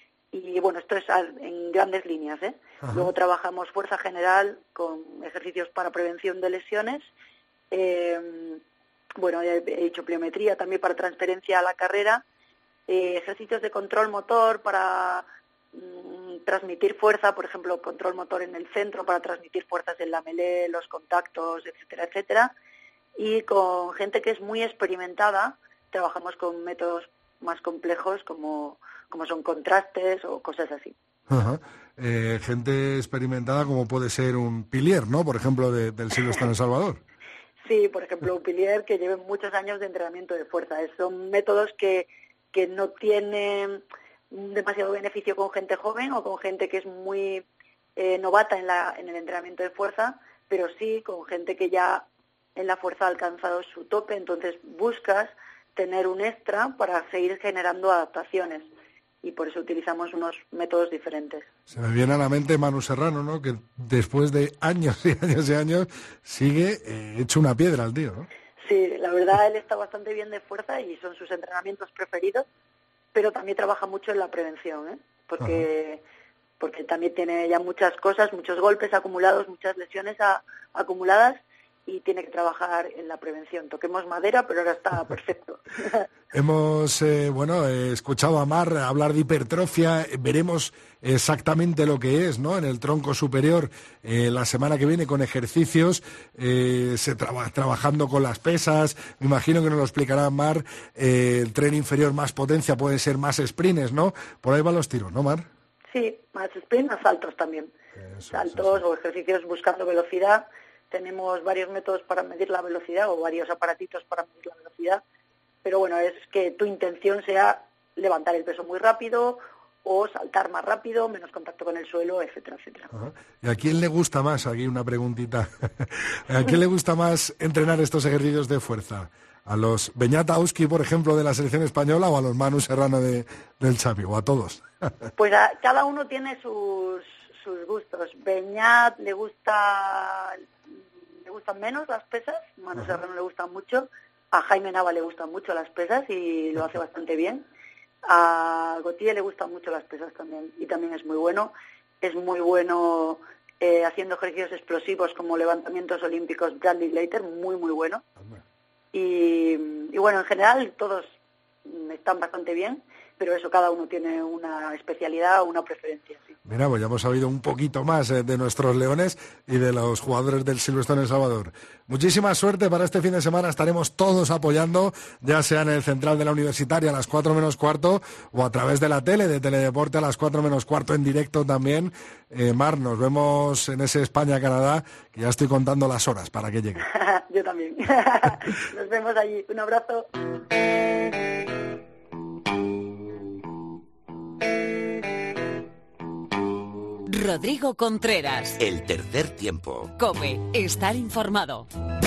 Y bueno, esto es en grandes líneas, ¿eh? Luego trabajamos fuerza general con ejercicios para prevención de lesiones, bueno, he hecho pliometría también para transferencia a la carrera, ejercicios de control motor para transmitir fuerza, por ejemplo, control motor en el centro para transmitir fuerzas en la melee, los contactos, etcétera, etcétera. Y con gente que es muy experimentada, trabajamos con métodos más complejos como son contrastes o cosas así. Ajá. Gente experimentada como puede ser un Pilier, ¿no? Por ejemplo, del Silvestre en El Salvador. Sí, por ejemplo, un Pilier que lleve muchos años de entrenamiento de fuerza. Son métodos que no tienen demasiado beneficio con gente joven o con gente que es muy novata en el entrenamiento de fuerza, pero sí con gente que ya en la fuerza ha alcanzado su tope, entonces buscas tener un extra para seguir generando adaptaciones y por eso utilizamos unos métodos diferentes. Se me viene a la mente Manu Serrano, ¿no? Que después de años y años y años sigue hecho una piedra el tío, ¿no? Sí, la verdad él está bastante bien de fuerza y son sus entrenamientos preferidos, pero también trabaja mucho en la prevención, ¿eh? Porque también tiene ya muchas cosas, muchos golpes acumulados, muchas lesiones acumuladas y tiene que trabajar en la prevención. Toquemos madera, pero ahora está perfecto. Hemos escuchado a Mar hablar de hipertrofia, veremos exactamente lo que es, ¿no? En el tronco superior la semana que viene con ejercicios, trabajando con las pesas, me imagino que nos lo explicará Mar, el tren inferior más potencia, pueden ser más sprints, ¿no? Por ahí van los tiros, ¿no, Mar? Sí, más sprint, más saltos también. Saltos o ejercicios buscando velocidad. Tenemos varios métodos para medir la velocidad o varios aparatitos para medir la velocidad, pero bueno, es que tu intención sea levantar el peso muy rápido o saltar más rápido, menos contacto con el suelo, etcétera, etcétera. Ajá. ¿Y a quién le gusta más? Aquí una preguntita. ¿A quién le gusta más entrenar estos ejercicios de fuerza? ¿A los Beñat-Auski, por ejemplo, de la selección española o a los Manu Serrano del Xavi? ¿O a todos? Pues cada uno tiene sus gustos. Beñat le gustan menos las pesas, Manu Serrano le gustan mucho, a Jaime Nava le gustan mucho las pesas y lo hace bastante bien, a Gautier le gustan mucho las pesas también y también es muy bueno haciendo ejercicios explosivos como levantamientos olímpicos. Bradley Leiter, muy muy bueno y bueno, en general todos están bastante bien, pero eso, cada uno tiene una especialidad o una preferencia. Sí. Mira, pues ya hemos sabido un poquito más de nuestros leones y de los jugadores del Silvestre en El Salvador. Muchísima suerte para este fin de semana, estaremos todos apoyando, ya sea en el Central de la Universitaria a las 4 menos cuarto o a través de la tele, de Teledeporte a las 4 menos cuarto en directo también. Mar, nos vemos en ese España-Canadá, que ya estoy contando las horas para que llegue. Yo también. Nos vemos allí. Un abrazo. Rodrigo Contreras. El tercer tiempo. COPE. Estar informado.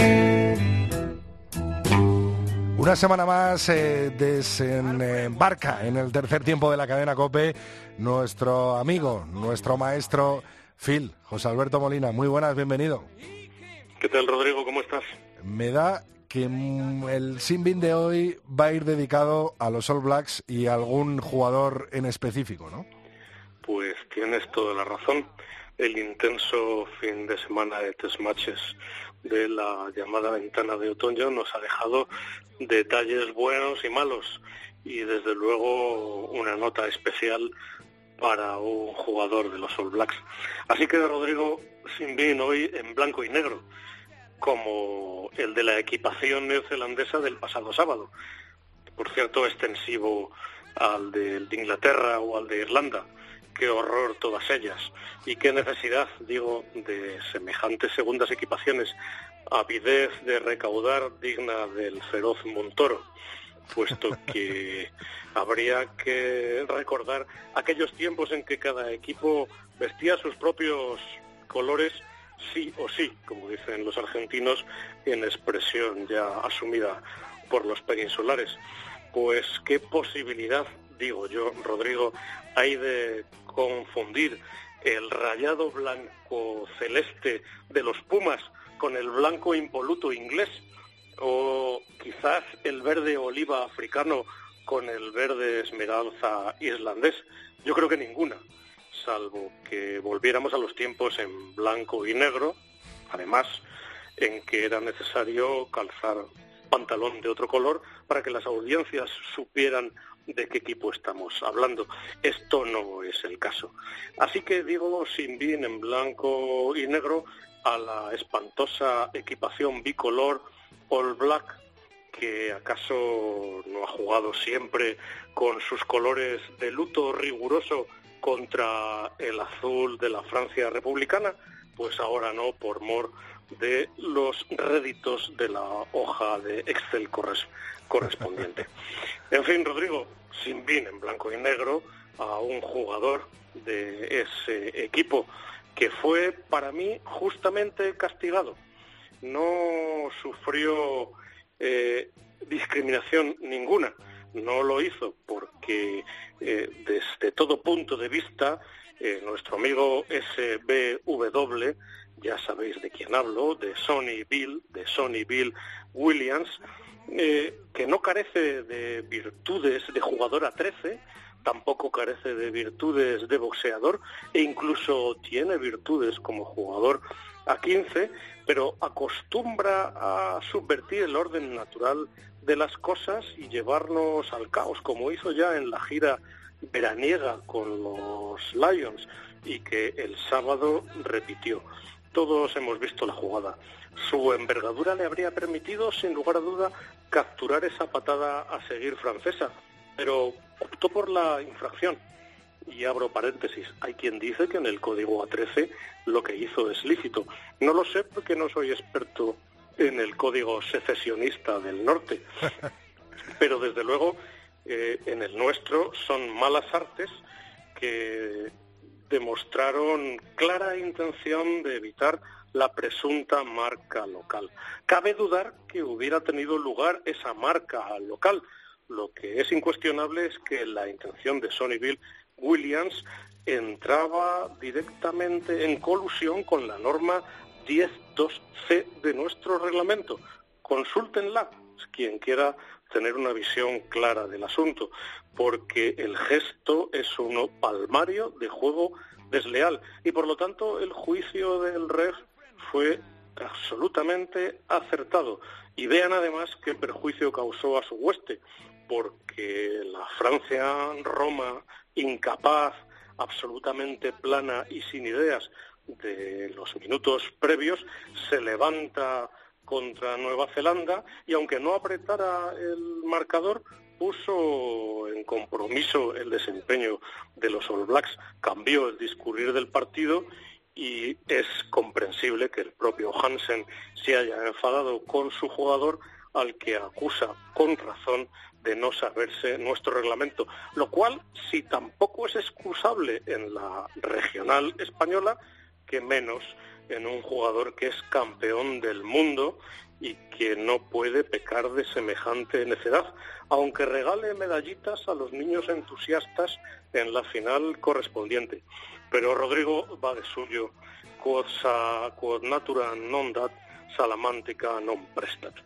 Una semana más desembarca en el tercer tiempo de la cadena COPE nuestro amigo, nuestro maestro Phil, José Alberto Molina. Muy buenas, bienvenido. ¿Qué tal, Rodrigo? ¿Cómo estás? Me da que el Sinbin de hoy va a ir dedicado a los All Blacks y a algún jugador en específico, ¿no? Pues tienes toda la razón. El intenso fin de semana de test matches de la llamada ventana de otoño nos ha dejado detalles buenos y malos y desde luego una nota especial para un jugador de los All Blacks. Así que, Rodrigo, Sinbin hoy en blanco y negro, como el de la equipación neozelandesa del pasado sábado. Por cierto, extensivo al de Inglaterra o al de Irlanda. Qué horror todas ellas. Y qué necesidad, digo, de semejantes segundas equipaciones. Avidez de recaudar digna del feroz Montoro, puesto que habría que recordar aquellos tiempos en que cada equipo vestía sus propios colores sí o sí, como dicen los argentinos, en expresión ya asumida por los peninsulares. Pues qué posibilidad, digo yo, Rodrigo, hay de confundir el rayado blanco celeste de los Pumas con el blanco impoluto inglés, o quizás el verde oliva africano con el verde esmeralda islandés. Yo creo que ninguna, salvo que volviéramos a los tiempos en blanco y negro, además en que era necesario calzar pantalón de otro color para que las audiencias supieran de qué equipo estamos hablando. Esto no es el caso. Así que digo sin bin en blanco y negro a la espantosa equipación bicolor All Black, que acaso no ha jugado siempre con sus colores de luto riguroso contra el azul de la Francia republicana, pues ahora no, por mor de los réditos de la hoja de Excel correspondiente. En fin, Rodrigo, sin bin en blanco y negro a un jugador de ese equipo que fue para mí justamente castigado. No sufrió discriminación ninguna. No lo hizo porque desde todo punto de vista nuestro amigo SBW, ya sabéis de quién hablo, de Sonny Bill Williams, que no carece de virtudes de jugador a 13, tampoco carece de virtudes de boxeador e incluso tiene virtudes como jugador a 15, pero acostumbra a subvertir el orden natural de las cosas y llevarnos al caos, como hizo ya en la gira veraniega con los Lions y que el sábado repitió. Todos hemos visto la jugada. Su envergadura le habría permitido, sin lugar a duda, capturar esa patada a seguir francesa, pero optó por la infracción. Y abro paréntesis, hay quien dice que en el código A13 lo que hizo es lícito. No lo sé porque no soy experto en el código secesionista del norte, pero desde luego en el nuestro son malas artes que demostraron clara intención de evitar la presunta marca local. Cabe dudar que hubiera tenido lugar esa marca local. Lo que es incuestionable es que la intención de Sonny Bill Williams entraba directamente en colusión con la norma 10.2c de nuestro reglamento. Consúltenla, quien quiera tener una visión clara del asunto, porque el gesto es uno palmario de juego desleal y por lo tanto el juicio del ref fue absolutamente acertado. Y vean además qué perjuicio causó a su hueste, porque la Francia-Roma incapaz, absolutamente plana y sin ideas de los minutos previos, se levanta contra Nueva Zelanda y aunque no apretara el marcador, puso en compromiso el desempeño de los All Blacks, cambió el discurrir del partido y es comprensible que el propio Hansen se haya enfadado con su jugador, al que acusa con razón de no saberse nuestro reglamento, lo cual, si tampoco es excusable en la regional española, que menos en un jugador que es campeón del mundo y que no puede pecar de semejante necedad, aunque regale medallitas a los niños entusiastas en la final correspondiente. Pero Rodrigo va de suyo, quod natura non dat, salamantica non prestat.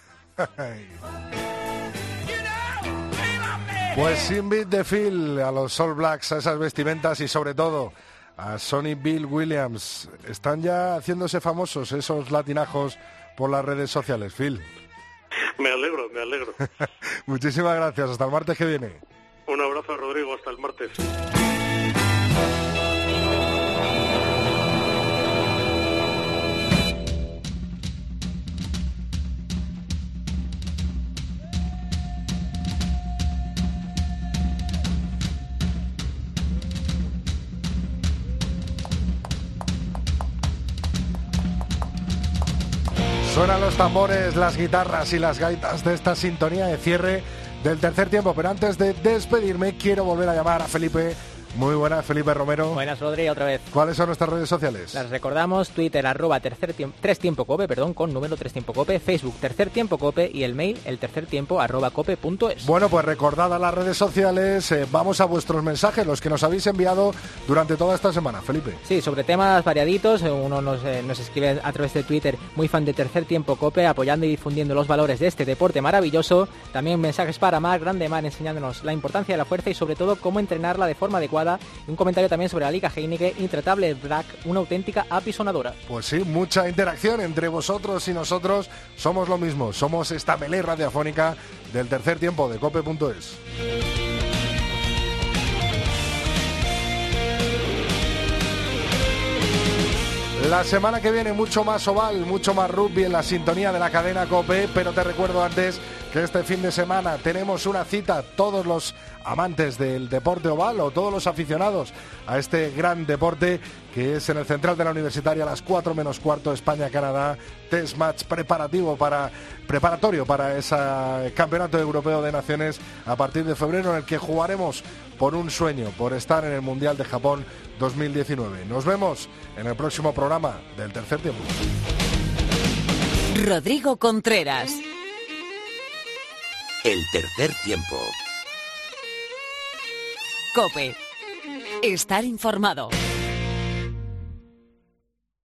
Pues sin bit de Phil a los All Blacks, a esas vestimentas y sobre todo a Sonny Bill Williams. Están ya haciéndose famosos esos latinajos por las redes sociales, Phil. Me alegro. Muchísimas gracias, hasta el martes que viene. Un abrazo, Rodrigo, hasta el martes. Suenan los tambores, las guitarras y las gaitas de esta sintonía de cierre del tercer tiempo. Pero antes de despedirme, quiero volver a llamar a Felipe. Muy buenas, Felipe Romero. Buenas, Rodri, otra vez. ¿Cuáles son nuestras redes sociales? Las recordamos: Twitter, @3tiempocope, con número 3tiempocope, Facebook, Tercer Tiempo Cope y el mail, eltercertiempo@cope.es. Bueno, pues recordad las redes sociales, vamos a vuestros mensajes, los que nos habéis enviado durante toda esta semana, Felipe. Sí, sobre temas variaditos, uno nos escribe a través de Twitter, muy fan de Tercer Tiempo Cope, apoyando y difundiendo los valores de este deporte maravilloso. También mensajes para Mar, grande Mar, enseñándonos la importancia de la fuerza y sobre todo cómo entrenarla de forma adecuada jugada. Y un comentario también sobre la Liga Heineken, intratable Black, una auténtica apisonadora. Pues sí, mucha interacción entre vosotros y nosotros. Somos lo mismo, somos esta melé radiofónica del tercer tiempo de cope.es. La semana que viene mucho más oval, mucho más rugby en la sintonía de la cadena COPE, pero te recuerdo antes que este fin de semana tenemos una cita, todos los amantes del deporte oval o todos los aficionados a este gran deporte que es en el Central de la Universitaria a las 4 menos cuarto, España-Canadá, test match preparatorio para ese Campeonato Europeo de Naciones a partir de febrero, en el que jugaremos por un sueño, por estar en el Mundial de Japón 2019. Nos vemos en el próximo programa del tercer tiempo. Rodrigo Contreras. El tercer tiempo. COPE. Estar informado.